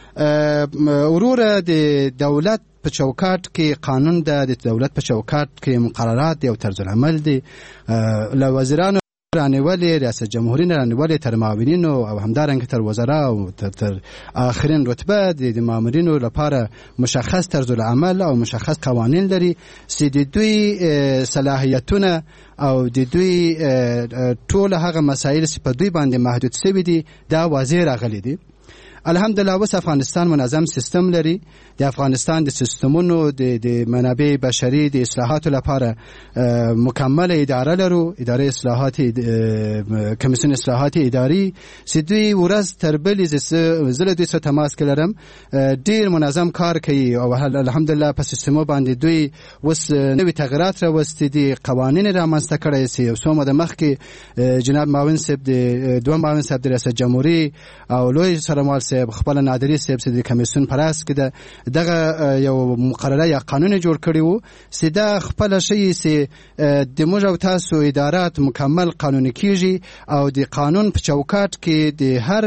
ورور د دولت په چوکاټ کې قانون ده، د دولت په چوکاټ کې مقررات دي او طرز العمل دي. له وزیرانو رانیولې ریاست جمهوریت رانیولې تر معاونینو او همدارنګه تر وزرا او تر آخرین رتبه د مامورینو لپاره مشخص طرز العمل او مشخص قوانین لري چې د دوی صلاحیتونه او د دوی ټول هغه مسایل چې په دوی باندې محدود شوي دي دا واضح راغلي دي. الحمدلله اوس افغانستان منظم سیستم لري. د افغانستان د سیستمونو د منابع بشري د اصلاحاتو لپاره مکمل اداره لرو، اداره اصلاحات کمیسیون اصلاحات اداري چې دوی ورځ تر بلې زله دوی سره تماس کړم ډیر منظم کار کوي او الحمدلله په سیستمو باندې دوی اوس نوې تغیرات راوستي دي. قوانین رامنځته کړي سي او څومره د مخکې جناب معاون صاحب د دوه معاون صاحب د ریاست جمهوریت او لوی سرمال صاحب خپل نادری صاحب د کمیسیون پراس کې دغه یو مقرره یا قانون جوړ کړی وو چې دا خپل شی چې د موږ او تاسو ادارات مکمل قانوني کیږي او د قانون په چوکاټ کې د هر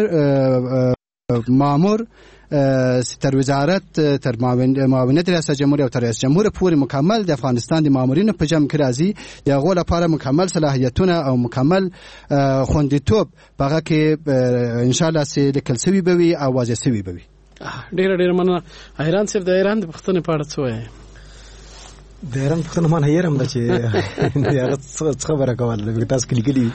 مامور تر وزارت تر معاونیت ریاست جمهوریت او تر رئیس جمهور پورې مکمل د افغانستان د مامورینو په جمع کې راځي. د هغو لپاره مکمل صلاحیتونه او مکمل خوندیتوب هغه کې انشاءالله چې لیکل سوي به وي او واضح سوي به وي. ډېر مننه. ایران صاحب د ایران د پښتنې په اړه څه وایي؟ د ایران پښتنه مان هیرم ده چې هغه څه خبره کوله تاسو کلیکلی.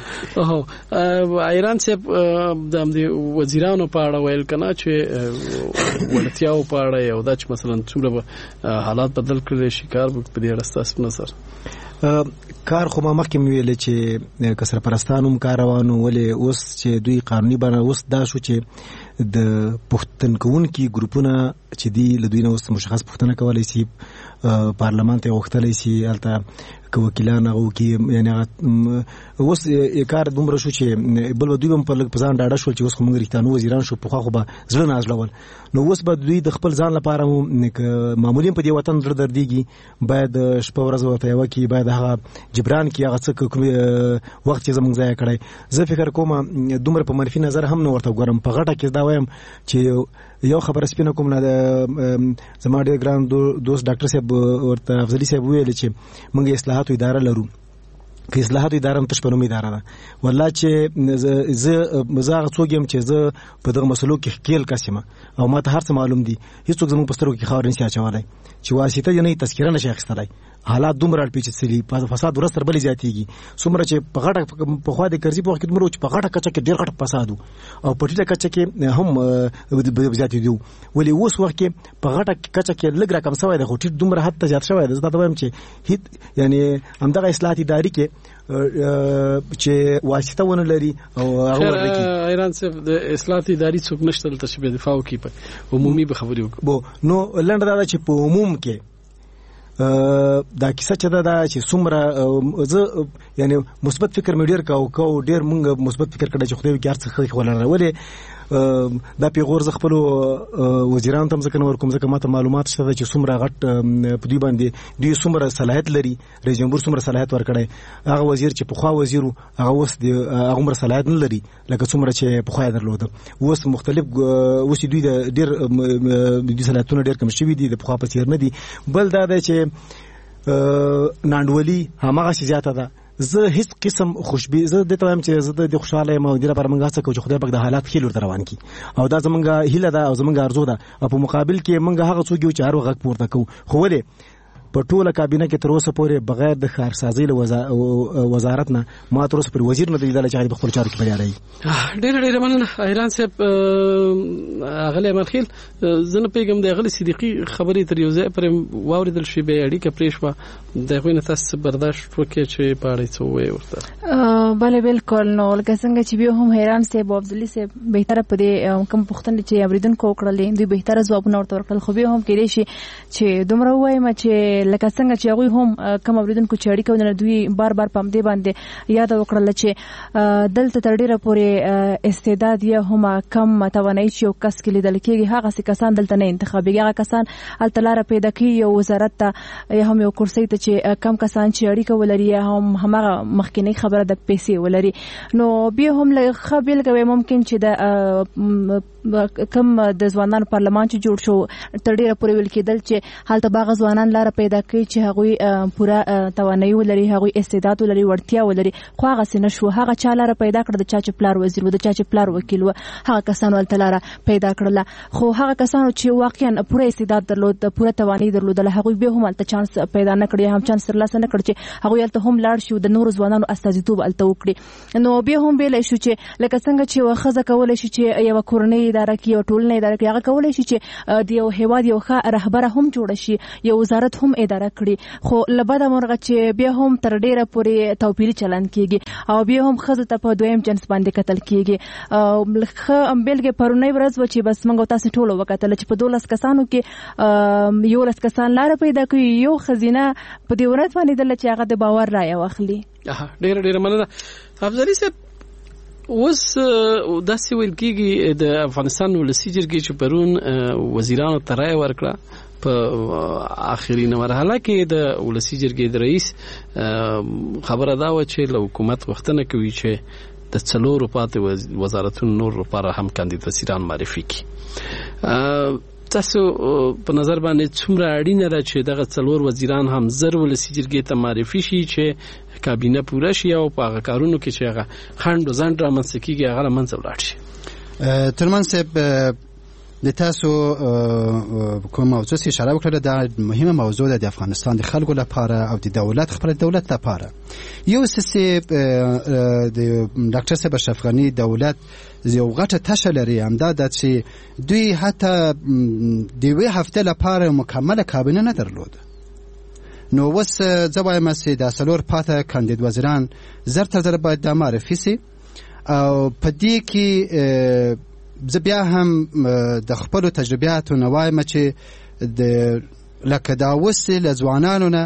ایران صاحب د وزیرانو په اړه ویل کنه چې ولتیاو په اړه یو دا چې مثلا څومره حالات بدل کړي شکار په دې اړه تاسو نظر کار خو ما مخکې ویل چې کسر پرستانوم کار روانو ولې اوس چې دوی قانوني بڼه اوس دا شو چې د پښتون کوونکي ګروپونه چې دی له دوی نه اوس مشخص پښتنه کولای شي پارلمان ته وختلای شي البته وکیلان او کې یعنی اوس کار دومره شو چې بل دوی هم په لږ پزان ډاډه شو چې اوس موږ ریښتانو وزیران شو په خو به زړه نازلول نو اوس به دوی د خپل ځان لپاره معمولیت په دې وطن درديږي باید شپه ورځ ورته یو کې باید هغه جبران کې هغه څه وخت چې زموږ ځای کړی. زه فکر کوم دومره په منفي نظر هم نه ورته ګورم. په غټه کې دا وایم چې یو خبره سپینه کوم نه زما ډېر ګران دوست ډاکټر صاحب ورته افضلی صاحب ویل چې موږ اصلاحاتو اداره لرو. که اصلاحاتو اداره هم تشپنوم اداره ده والله چې زه څوک يم چې زه په دغه مسلو کې خپل قسمه او ما ته هر څه معلوم دي. هیڅوک زموږ پسترو کې خاور نشي اچولای چې واسطه نه تذکره نشي اخیستلای. حالات دومره پیچلي فساد ورستر بلې زیاتېږي څومره چې په غټه په خوا د کرزي په وخت کې دومره چې په غټه کچه کې ډېر غټ فساد او په ټیټه کچه کې هم زیاتېدو ولې اوس وخت کې په غټه کچه کې لږ رقم شوی دی خو ټیټ دومره حد ته زیات شوی دی. زه دا وایم چې هیڅ یعنی همدغه اصلاحات اداري کې چې واسطه ونه لري او هغه ورلکي ایران صرف د اصلاحات اداري څوک نشته تل تشبيه دفاع کوي په عمومي به خبرې وکړو نو لنډه دا چې په عموم کې دا کیسه چې دا چې څومره زه یعنی مثبت فکر مې ډیر کو ډیر مونږ مثبت فکر کړی چې خدای کې هرڅه خلک ولرنه ولې دا پیغور ز خپل وزیران تم ځکه نور کوم ځکه ماته معلومات شته چې څومره غټ په دوی باندې دوی څومره صلاحیت لري رئیس جمهور څومره صلاحیت ورکړي هغه وزیر چې په خوا وزیرو هغه اوس د هغه عمر صلاحیت نه لري لکه څومره چې په خوا درلوده اوس مختلف اوس دوی د ډیر د صلاحیتونو ډیر کم شوی دي د په خوا په څیر نه دي بل دا چې ناندولي هماغه زیاته ده زه هیڅ قسم خوشبي زه د تایم چې زه د خوشاله یم او د لپاره منګه څه کو چې خدای پاک د حالات خیل ور روان کی او دا زمونږه هیله ده او زمونږه ارزو ده او په مقابل کې منګه هغه څوک چې هر وخت پورته کو خو ولې په ټوله کابینه کې تر اوسه پورې بغیر د ښارسازۍ له وزارت نه ما تر اوسه پر وزیر نه دی چې په خپل چارو کې بریالي ډېر مننه ایران صاحب اغلی مرخیل زنه پیغام د اغلی صدیقي خبرې تر یو ځای پر واوریدل شي به اړیکه پریښوا دغه نه تاسو برداشت وکړئ چې پاره څه وي ورته بله بالکل نو لکه څنګه چې به هم ایران صاحب او افضلی صاحب بهتره پدې کوم پښتنه چې اوریدونکو کړلې دوی بهتره ځوابونه ورته ورکړل خو به هم کېږي شي چې دومره وایم چې لکه څنګه چې هغه هم کوم اوریدونکو چې اړیکه ونه دوی بار پام دې باندې یاد وکړل چې دلته تر ډیره پورې استعداد یا هم کم توانایي چې یو کس کې لیدل کېږي هغه څه کسان دلته نه انتخابي هغه کسان التلاره پیدا کوي یو وزارت ته یا هم یو کرسي ته چې کم کسان چې اړیکه ولري یا هم هغه مخکینی خبره د پیسې ولري نو به هم له خبل کوي ممکن چې د کم د ځوانانو پارلمان چې جوړ شو تر ډیره پورې ویل کېدل چې حالت باغ ځوانان لاره پیدا کوي چې هغه پوره توانایي ولري هغه استعداد ولري ورتیا ولري خو هغه سینه شو هغه چا لاره پیدا کړ د چا چې پلار وزیر و د چا چې پلار وکیل و هغه کسانو لاره پیدا کړل خو هغه کسانو چې واقعا پوره استعداد درلود پوره توانایي درلود هغه به هم الته چانس پیدا نه کړی هم چانس ترلاسه نه کړ چې هغه الته هم لاړ شي د نور ځوانانو استازیتوب الته وکړي نو به هم بیل شو چې لکه څنګه چې وخزه کول شي چې یو کورنۍ اداره کې او ټولنې اداره کې هغه کول شي چې د یو هیواد یو ښه رهبر هم جوړ شي یو وزارت هم اداره کړي خو لبد مرغه چې بیا هم تر ډیره پورې توپیری چلن کیږي او بیا هم خزه ته په دویم جنس باندې قتل کیږي او بلګه پرونی ورځ و چې بس موږ تاسو ټول وکړل چې په 12 کسانو کې یو لس کسان لار پیدا کوي یو خزینه په دې ورځ باندې دل چې هغه د باور رائے واخلي ډیره مننه افضلی صاحب اوس داسې ویل کېږي د افغانستان ولسی جرګې چې پرون وزیرانو ته رائے ورکړه په اخرینه مرحله کې د ولسی جرګې د رئیس خبره دا و چې له حکومت غوښتنه کوي چې د څلورو پاتې وزارتونو نور لپاره هم کاندید وزیران معرفي کړي تاسو په نظر باندې څومره اړینه ده چې دغه څلور وزیران هم زر ولسی جرګې ته معرفي شي چې کابینه پوره شي او په هغه کارونو کې چې هغه خنډ و ځنډ رامنځته کېږي هغه له منځه ولاړ شي ترمن صاحب د تاسو کوم موضوع چې اشاره وکړه دا مهمه موضوع ده د افغانستان د خلکو لپاره او د دولت خپل دولت لپاره یو څه د ډاکټر صاحب اشرف غنی دولت یو غټه تشه لري همدا د چې دوی حتی د وی هفته لپاره مکمل کابینه نه درلود نو وس ځوایم چې د سلور پاته کاندید وزیران زر تر زر باید د معرفي سي او په دې کې زه بیا هم د خپل تجربیاتو نوایم چې د لکه دا وسه لځوانانو نه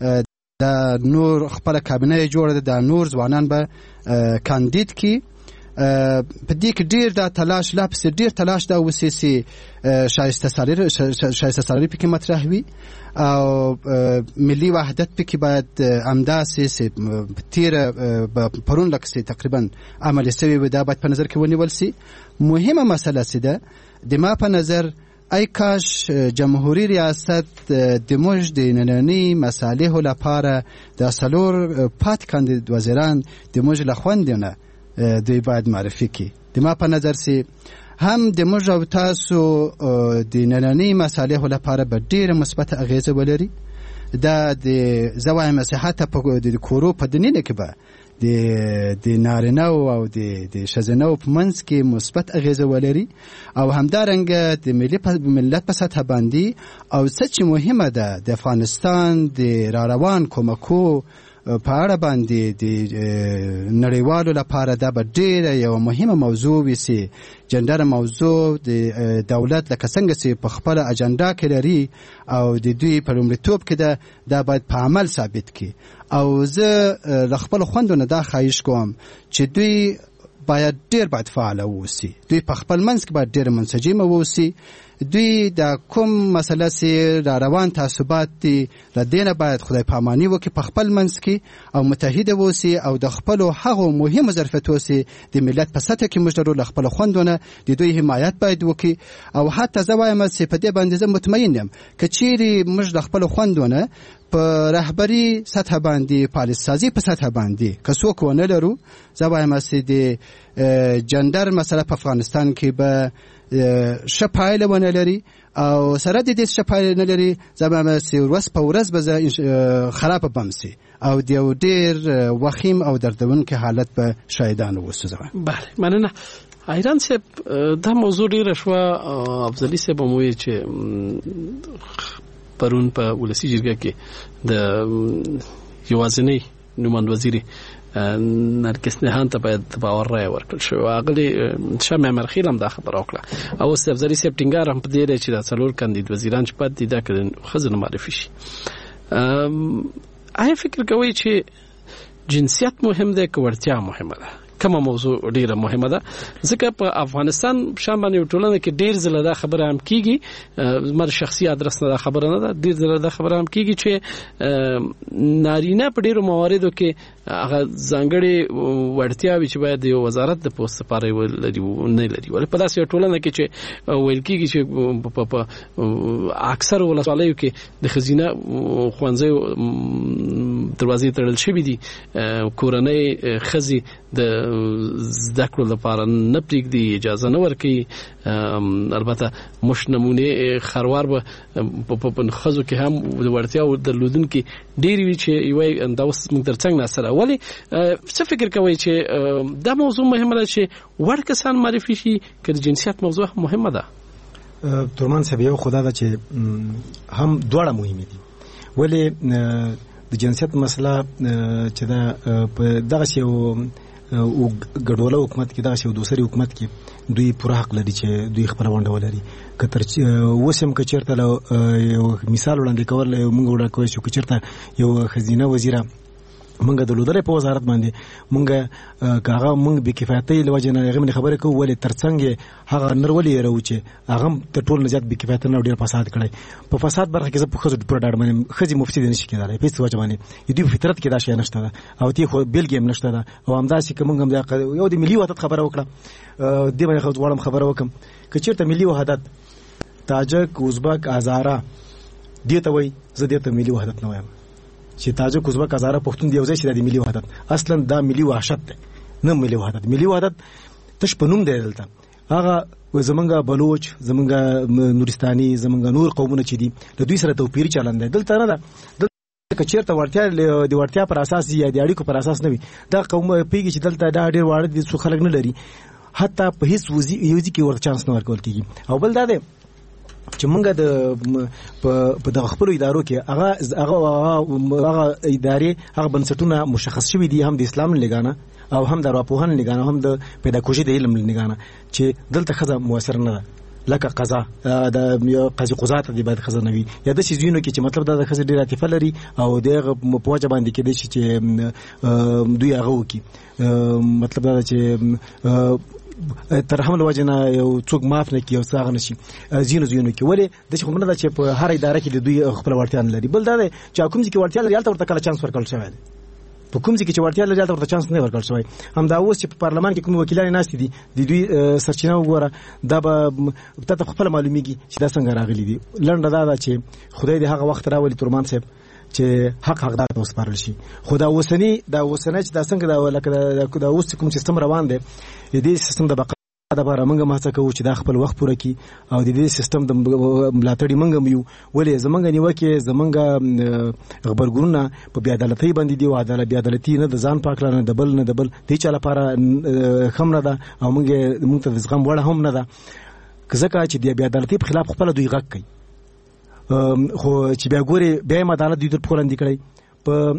د نور خپل کابینه جوړه د نور ځوانان به کاندید کی په دې کې ډیر د تلاش لاپس ډیر تلاش دا وسیسي شایسته سالري پکې مطرح وي او ملي وحدت پکې باید امداسي تیر پرون لکه تقریبا عملي سوي و دا باید په نظر کې ونیول سي مهمه مسله سي د ما په نظر ای کاش جمهوری ریاست د موږ د نننی مصالح لپاره د سلور پات کاندید وزیران د موږ لخوندنه دوی باید معرفي کی د ما په نظر سي هم د موږ او تاسو د نننی مصالح لپاره به ډیره مثبت اغیزه ولري دا د زوایم صحت په د کورو په دنینه کې به د نارینه او د شزنه په منځ کې مثبت اغیزه ولري او همدارنګه د ملت په سطح باندې او څه چې مهمه ده د افغانستان د راروان کومکو په اړه باندې د نړیوالو لپاره دا به ډېره یو مهمه موضوع وي چې جندر موضوع د دولت لکه څنګه چې په خپل اجنډا کې لري او د دوی په لومړیتوب کې دا باید په عمل ثابت کړي. او زه له خپل خویندو نه دا خواهش کوم چې دوی باید ډېر فعال واوسي، دوی په خپل منځ کې باید ډېر منسجم واوسي. دوی د کوم مسله چې را روان تعصبات دي له دې نه باید خدای پاماني وکړي په خپل منځ کې او متحد واوسي او د خپلو هغو مهمو ظرفیتو چې د ملت په سطح کې موږ لرو له خپلو خویندو نه د دوی حمایت باید وکړي. او حتی زه وایم چې په دې باندې زه مطمئن یم که چیرې موږ له خپلو خویندو نه په رهبري سطح باندې پالیسي سازي په سطح باندې که څوک ونه لرو، زه وایم چې د جندر مسله په افغانستان کې به ښه پایله ونه لري او سره د دې ښه پایله نه لري، زه به چې ورځ په ورځ به خرابه بم سي او د یو ډېر وخیم او دردونکي حالت به شاهدان اوسو. بله مننه. ایران صاحب دا موضوع ډېره شوه. افضلي صاحب هم وویل چې پرون په ولسي جرګه کې د یوازینۍ نوماند وزیر نرګس نهان ته باید باور رای ورکړل شو. اغلی شمع مرخیل هم دا خبره وکړه او اوس افضلي صاحب ټینګار هم په دې لري چې دا څلور کاندید وزیران چې پاتې دي دا کړي خزنه معرفي شي. آیا فکر کوئ چې جنسیت مهم دی که وړتیا مهمه ده؟ کومه موضوع ډیره مهمه ده؟ ځکه په افغانستان شان باندې ټولنه کې ډیر ځله دا خبره هم کیږي، مر شخصي ادرس نه دا خبره نه ده، ډیر ځله دا خبره هم کیږي چې نارینه په ډیرو مواردو کې هغه ځانګړي وړتیاوي چې باید یو وزارت د پوسټ لپاره نه لري. ولې په داسې ټولنه کې چې ویل کیږي چې په اکثر ولسوالیو کې د خزینه خوانځي دروازې تړل شوې دي، کورنۍ خزي د زده کړو لپاره نه پریږدي، اجازه نه ورکوي. البته مش نمونه خروار به په خزو کې هم د وړتیاو درلودونکي ډېری وي چې یو دا اوس موږ ترڅنګ ناسره. ولی څه فکر کوئ چې دا موضوع مهمه ده چې وړ کسان معرفي شي که د جنسیت موضوع مهمه ده؟ ترمان صاحب یو خدا ده چې هم دواړه مهمه دي. ولی د جنسیت مسله چې دا په دغه یو او ګډوله حکومت کې دا شی دوسری حکومت کې دوی پوره حق لري چې دوی خپل ونډه ولري. کتر وسم که چیرته یو مثال وړاندې کول موږ وړاندې کوو چې چیرته یو خزینه وزیره مونږ د لودلې په وزارت باندې مونږ کاغه مونږ به کفایتي لوجه نه غوښنه خبره کوو، ولې ترڅنګ هغه نرولې راوچه هغه ته ټول نجات به کفایت نه ډیر فساد کړي. په فساد برخه کې زه په خزو پر ډاډ باندې خزي مفتی دي نشي کېدای په څه وجه باندې دې فطرت کې دا شی نشته ده او تی خو بیل گیم نشته ده او همداسې کوم هم یو د ملي وحدت خبره وکړه. دې باندې خو وړم خبره وکم چې چیرته ملي وحدت تاجک ازبک هزاره دې ته وای زه دې ته ملي وحدت نه وایم چې تاجک ازبک هزاره پښتون دی یو ځای چې د ملي وحدت اصلا دا ملي وحشت ده نه ملي وحدت. ملي وحدت تش پنوم دی دلته هغه زمونږه بلوچ زمونږه نورستاني زمونږه نور قومونه چې دي د دوی سره توپیر چلند دی دلته نه ده. دلته چیرته ورتیا پر اساس یا د اړیکو پر اساس نه وي دا قوم پیږي چې دلته دا ډېر واړه دي څو خلک نه لري حتی په هیڅ یوځي کې ورته چانس نه ورکول کیږي. او بل دا دی چې مونږ د په خپل ادارو کې هغه ادارې هغه بنسټونه مشخص شوي دي هم د اسلام لګانه او هم د راپوهن لګانه هم د پیداګوژي د علم لګانه چې دلته خزه موثر نه ده لکه قضا د قاضي قضات دی باید خزه نه وي یا د شي زینو کې چې مطلب دا د خزه ډیره عاطفه لري او دغه په وجه باندې کې د شي چې دوی هغه وکي مطلب دا چې تر هم لوجنه یو څوک معاف نه کی او څنګه نشي زینو کې ولې د څه کومه دا چې په هر اداره کې د دوی خپل ورتيان لري. بل دا چې کوم ځکه ورتيان لري ورته کله چانس ورکول شوی دی په کوم ځکه چې ورتيان لري ورته چانس نه ورکول شوی. هم دا اوس چې په پارلمان کې کوم وکیلان ناشتي دي د دوی سرچینه وګوره دا به ته خپل معلومیږي چې دا څنګه راغلي دي. لنډه دا چې خدای دې هغه وخت راولي ترمان صاحب چې حق حقدار ته وسپارل شي. خدا وسنی چې دا څنګه دا لکه دا اوس کوم سیستم روان دی دې سیستم د بقا د بار منګه ماته کوو چې دا خپل وخت پوره کی او د دې سیستم د ملاتړي منګه یو ولې زمونږ نیوکه زمونږ خبرګونونه په بیا عدالتۍ باندې دی او عدالت بیا عدالتۍ نه د ځان پاکلانه د بل نه د بل دې چا لپاره خمره ده او موږ ته زغم وړه هم نه ده ځکه چې د بیا عدالتۍ په خلاف خپل دوی غږ کوي خو چې بیا ګوري بیا عدالت دوی تر پولاندې کړی په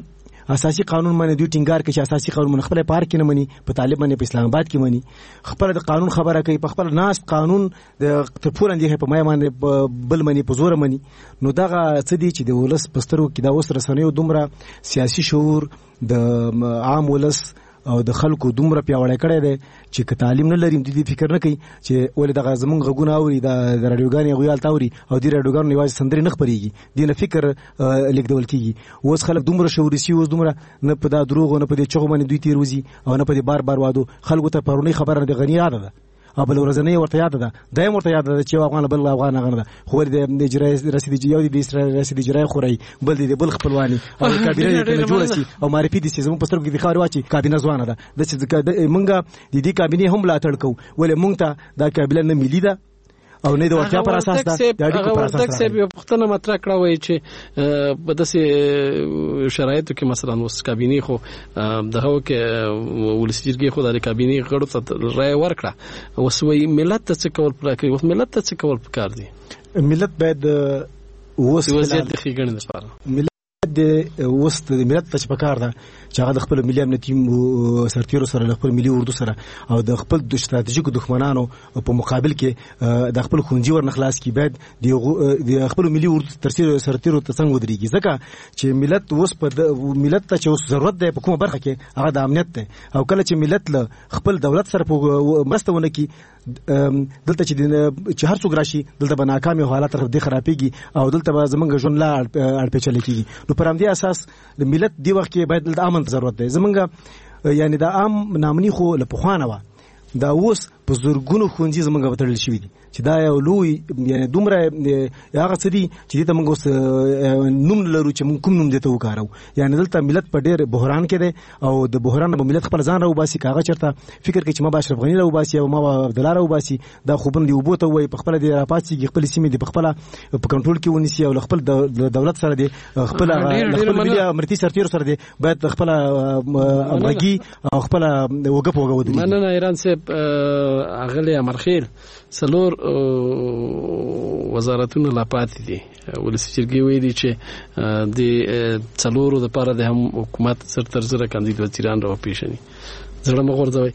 اساسي قانون باندې دوی ټینګار کوي چې اساسي قانون خپل پارک کې نه مني په طالب باندې په اسلام آباد کې مني خپل د قانون خبره کوي په خپل ناس قانون د تپورندې په مې باندې بل مني په زور مني نو دغه څه دي چې د ولس پسترو کې دا اوس رسنیو دومره سیاسي شعور د عام ولس او د خلکو دومره پیاوړی کړی دی چې که تعلیم نه لري دوی فکر نه کوي چې ولې دغه زمونږ غږونه اوري د راډیوګانې غویالت اوري او د راډیوګانو یوازې سندرې نه خپرېږي دې نه فکر لیکدول کېږي اوس خلک دومره شعوري سي اوس دومره نه په دا دروغو نه په دې چغو باندې دوی تېر وځي او نه په دې بار بار وادو خلکو ته پرونی خبره د غني یاده ده او بل ورځنی ورته یاد ده دایم ورته یاد ده چې افغان بل افغان غنه ده خو د اجرای رسیدي یو د رسیدي اجرای خوري بل د بل خپلوانی او کابینه ته جوړ شي او معرفي دي چې زموږ په سترګو کې د خاور واچي کابینه ځوانه ده د چې مونږه د دې کابینه هم لا تړکو ولې مونږ ته دا کابینه نه ملي ده او نه د واقعیا پر اساس ده د اړیکو پر اساس ده تک یو پښتنه مطرح کړه وای چې په داسې شرایطو کې مثلا اوس کابینه خو دغه کې ولسی جرګې خو د کابینه غړو ته رائے ورکړه اوس وای ملت ته څه کول پکار اوس ملت ته څه کول پکار دي ملت باید اوس وضعیت د ښېګڼې لپاره ملت د اوس د ملت ته پکار ده چې هغه د خپل ملي امنیتي سرتیرو سره د خپل ملي اردو سره او د خپل د ستراتیژیکو دښمنانو په مقابل کې د خپل خونجي ورنخلاص کی باید د خپل ملي اردو سرتیرو ته څنګه ودرېږي ځکه چې ملت اوس په ملت ته چې اوس ضرورت دی په کومه برخه کې هغه د امنیت دی او کله چې ملت له خپل دولت سره په مرسته ونه کی دلته چې هر څوک راشي دلته به ناکامي حالات د خرابېږي او دلته به زمونږ ژوند لا اړپېچلی کېږي نو پر همدې اساس د ملت دی وخت کې باید دلته امن ضرورت دی زمونږ یعنی د عام نامني خو له پخوانه وه دا اوس په زرګونو ښوونځي زمونږ وتړل شوي دي چې دا یو لوی یعنی دومره هغه څه دي چې دې ته موږ اوس نوم لرو چې موږ کوم نوم دې ته وکارو یعنی دلته ملت په ډېر بحران کې دی او د بحران به ملت خپل ځان راوباسي که هغه چېرته فکر کوي چې ما به اشرف غني راوباسي او ما به عبدالله راوباسي دا خوبونه دې اوبو ته ووایي په خپله دې راپاڅېږي خپلې سیمې دې په خپله په کنټرول کې ونیسي او له خپل دولت سره دې خپل ملي امنیتي سرتیرو سره دې باید خپله همغږي او خپله وګه په وګه ودرېږي. مننه ایران صاحب اغلی امرخیل څلور وزارتونه لا پاتې دي ولسی جرګې ویلي چې د څلورو لپاره د هم حکومت سر تر سره کاندید وزیران را وپیژني زړه مې غورځوي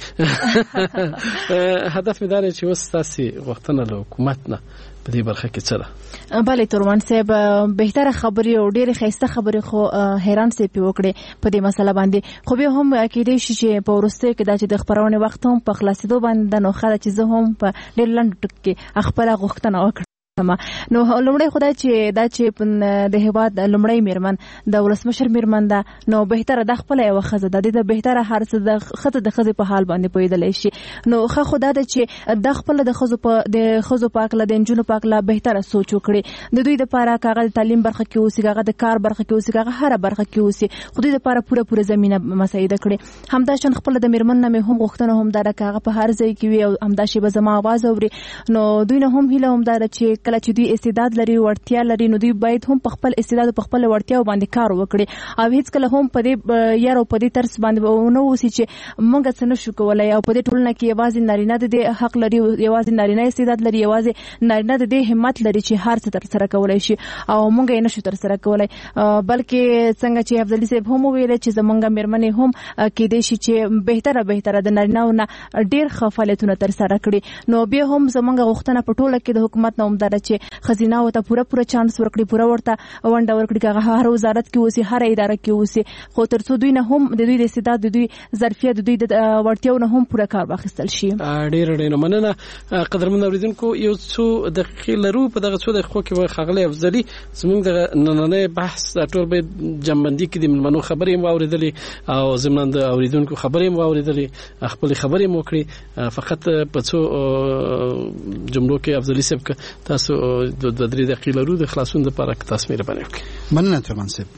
هدف مې دا دی چې اوس تاسې غوښتنه له حکومت نه په دې برخه کې څه ده؟ بله تورمان صاحب بهتره خبرې او ډېرې ښایسته خبرې خو حیران صاحب یې وکړې په دې مسله باندې خو بیا هم کېدای شي چې په وروستیو کې دا چې د خپرونې وخت هم په خلاصېدو باندې ده نو ښه ده چې زه هم په ډېر لنډ ټکو کې خپله غوښتنه وکړم نو لومړی خدای چې دا چې د هیواد لومړی میرمن د ولسمشر میرمن ده نو بهتره د خپل یو ښځه ده د بهتره هر څه د ښځه د ښځې په حال باندې پوهېدلی شي نو ښه خو دا ده چې د خپل د ښځو په هکله د نجونو په هکله بهتره سوچ وکړي د دوی دپاره که هغه د تعلیم برخه کې اوسي که هغه د کار برخه کې اوسي که هغه هره برخه کې اوسي خو دوی دپاره پوره زمینه مساعده کړي همداشان خپله د میرمن نه مې هم غوښتنه هم دا ده که هغه په هر ځای کې وي او همدا شی به زما آواز اوري نو دوی نه هم هیله هم دا ده چې کله چې دوی استعداد لري وړتیا لري نو دوی باید هم په خپل استعداد او په خپل وړتیا باندې کار وکړي او هیڅ کله هم په دې یار او په دې ترس باندې نه اوسي چې موږ څه نشو کولای او په دې ټولنه کې یوازې نارینه د حق لري یوازې نارینه استعداد لري یوازې نارینه د دې همت لري چې هر څه تر سره کولای شي او موږ یې نشو تر سره کولای بلکې څنګه چې افضلي صاحب هم ویل چې زمونږ میرمنې هم کېدای شي چې بهتره د نارینه‌و نه ډېر ښه فعالیتونه تر سره کړي نو بیا هم زمونږ غوښتنه په ټوله کې د حکومت نه هم دا ده چې ښځینه او ته پوره چانس ورکړي پوره ورته ونډه ورکړي که هغه هر وزارت کې اوسي هر اداره کې اوسي خو تر څو دوی نه هم د دوی د استعداد د دوی ظرفیت د دوی د وړتیاو نه هم پوره کار واخیستل شي. ډېر مننه قدرمن اوریدونکو یو څو دقیقې لرو په دغه څو دقیقو کې ښاغلی افضلي زموږ د نننۍ بحث ټول باید جمعبندي کړي د مېلمنو خبرې هم واورېدلې او ضمن د اوریدونکو خبرې هم واورېدلې خپلې خبرې هم وکړې فقط په څو جملو کې افضلي صاحب تاسو د درې دقیقې لرو د خلاصون لپاره تاسو مهرباني وکړئ. مننه ترمان صاحب.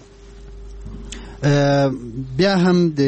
بیا هم د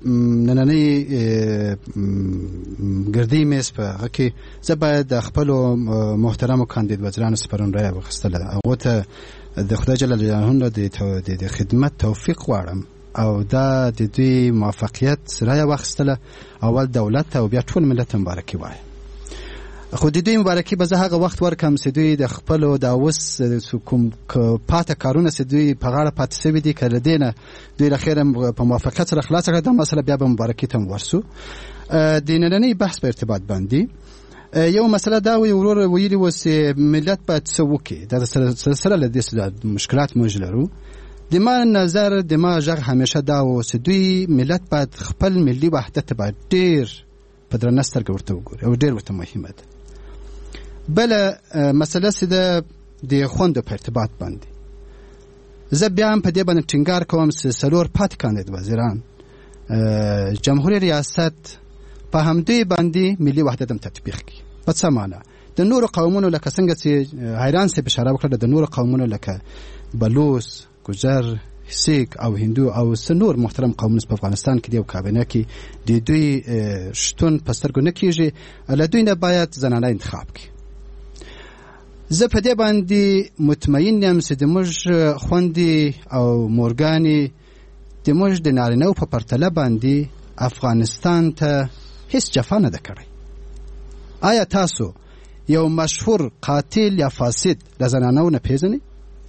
نننۍ ګردی میز په هغه کې زه باید د خپلو محترمو کاندید وزیرانو سپارون رایه واخیستله هغو ته د خدای جل جلاله د خدمت توفیق غواړم او دا د دوی موفقیت رایه واخیستله اول دولت او بیا ټول ملت مبارکي وایه. خو د دوی مبارکي به زه هغه وخت ورکم چې دوی د خپلو د اوس کوم پاته کارونه چې دوی په غاړه پاتې سوي دي که له دې نه دوی له خیره په موافقت سره خلاصه کړه دا مسله بیا به مبارکي ته هم ورسو. د نننۍ بحث په ارتباط باندې یو مسله دا ورور ویلي و چې ملت باید څه وکړي دا سره له دې مشکلات موږ لرو. د ما نظر د ما غږ همیشه دا و چې دوی ملت باید خپل ملي وحدت باید ډېر په درنه سترګه ورته وګوري او ډېر ورته مهمه ده. بله مسله چې د خوندو په ارتباط باندې زه بیا هم په دې باندې ټینګار کوم چې 4 پاتې کاندید وزیران جمهوریت ریاست په همدې باندې ملي وحدت هم تطبیق کړي. په څه معنا؟ د نورو قومونو لکه څنګه چې حیران سي اشاره وکړه د نورو قومونو لکه بلوچ، ګوجر، سیک او هندو او نور محترم قومونه په افغانستان کې دی او کابینه کې د دوی شتون په سترګو نه کېږي، له دوی نه باید زنانه انتخاب کړي. زه په دې باندې مطمئن یم چې د موږ خوندې او مورګانې د موږ د نارینه‌و په پرتله باندې افغانستان ته هیڅ جفا نه ده کړې. آیا تاسو یو مشهور قاتل یا فاسد له زنانو نه پیژنئ؟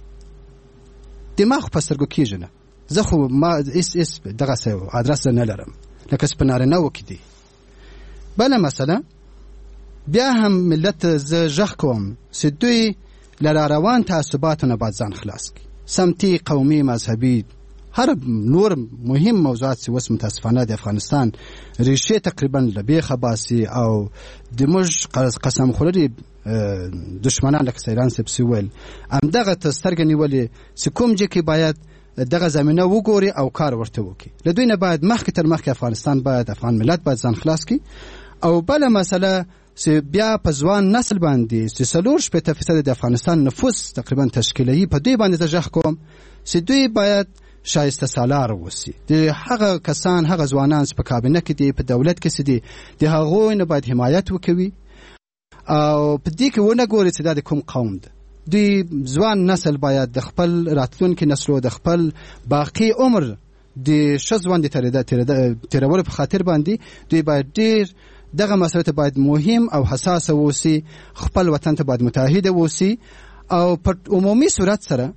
دماغ په سترګو کېږي نه. زه خو ما هیڅ دغسې ادرس نه لرم لکه چې په نارینه‌و کې دي. بله مسله بیا هم ملت زه غږ کوم چې دوی له راروان تعصباتو نه باید ځان خلاص کړي. سمتي، قومي، مذهبي، هر نور مهم موضوعات چې اوس متاسفانه د افغانستان ریښې تقریبا له بیخه باسي او د موږ قسم خوړلي دشمنان لکه سیران صاحب چې ویل همدغه ته سترګې نیولې چې کوم ځای کې باید دغه زمینه وګوري او کار ورته وکړي. له دوی نه باید مخکې تر مخکې افغان ملت باید ځان خلاص کړي. او بله مسله چې بیا په ځوان نسل باندې چې 40% د افغانستان نفوس تقریبا تشکیلوي په دوی باندې زه غږ کوم چې دوی باید شایسته سالار وسی. د هغه کسان هغه ځوانان چې په کابینه کې دي په دولت کې دي د هغوی نه باید حمایت وکوي او په دې کې ونه ګوري چې دا د کوم قوم ده. دوی ځوان نسل باید د خپل راتلونکي نسلو د خپل باقي عمر د ښه ژوند تېرولو په خاطر باندې دوی باید ډېر دغه مسله ته باید مهم او حساسه وسی، خپل وطن ته باید متحده وسی او په عمومي صورت سره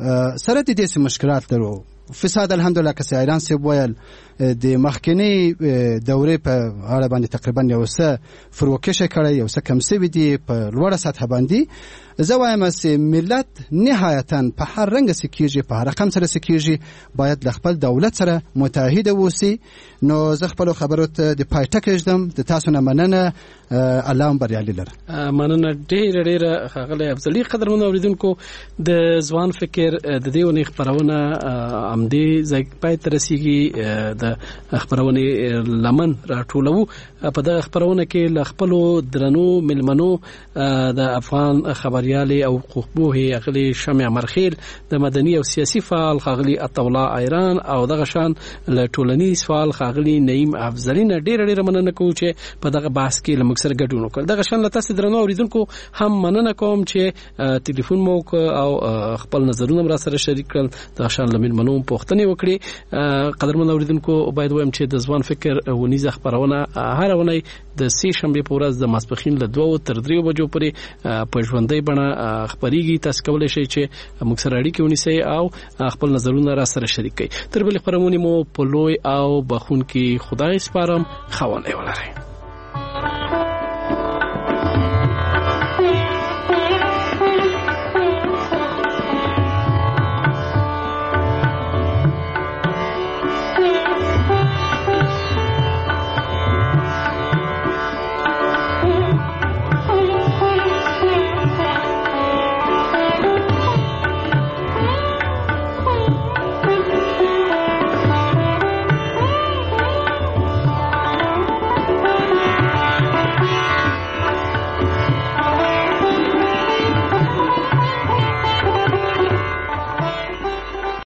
د دې مشکلات لرو. فساد الحمدلله که ایران سی ویل د مخکنی دورې په اړه باندې تقریبا یو څه فروکشه کړی، یو څه کم سوي دي په لوړه سطح باندې. زه وایم چې ملت نهایتا په هر رنګ سکیږي، په هر رقم سره سکیږي، باید له خپل دولت سره متحده وسی. نو زه خپل خبرو ته د پای ټکی ږدم. د تاسو نه مننه. الله هم بریالي لره. مننه ډېره ډېره ښاغلی افضلي. قدرمنو اورېدونکو، د ځوان فکر د دې ونې خپرونه همدې ځای پای ته رسیږي. د خپرونې لمن راټولوو. په دغه خپرونه کې له خپلو درنو مېلمنو د افغان خبریالې او حقوقپوهې اغلې شمع مرخیل، د مدني او سیاسي فعال ښاغلي عطاالله ایران او دغه شان له ټولنیز فعال ښاغلي نعیم افضلي نه ډېره مننه کوو چې په دغه بحث کې له موږ سره ګډون وکړ. دغه شان له تاسو درنو اورېدونکو هم مننه کوم چې ټلیفون مو او خپل نظرونه را سره شریک کړل. دغه شان له مېلمنو پوښتنې وکړې. قدرمنو اورېدونکو، باید وایم چې د ځوان فکر ونیزه خپرونه هره اونۍ د سې شنبې په ورځ د ماسپښین له 2 تر 3 بجو پورې په ژوندۍ بڼه خپرېږي. تاسو کولی شئ چې موږ سره اړیکې ونیسئ او خپل نظرونه را سره شریک کړئ. تر بلې خپرونې مو په لوی او بخښونکي خدای سپارم. ښه ونې ولرئ.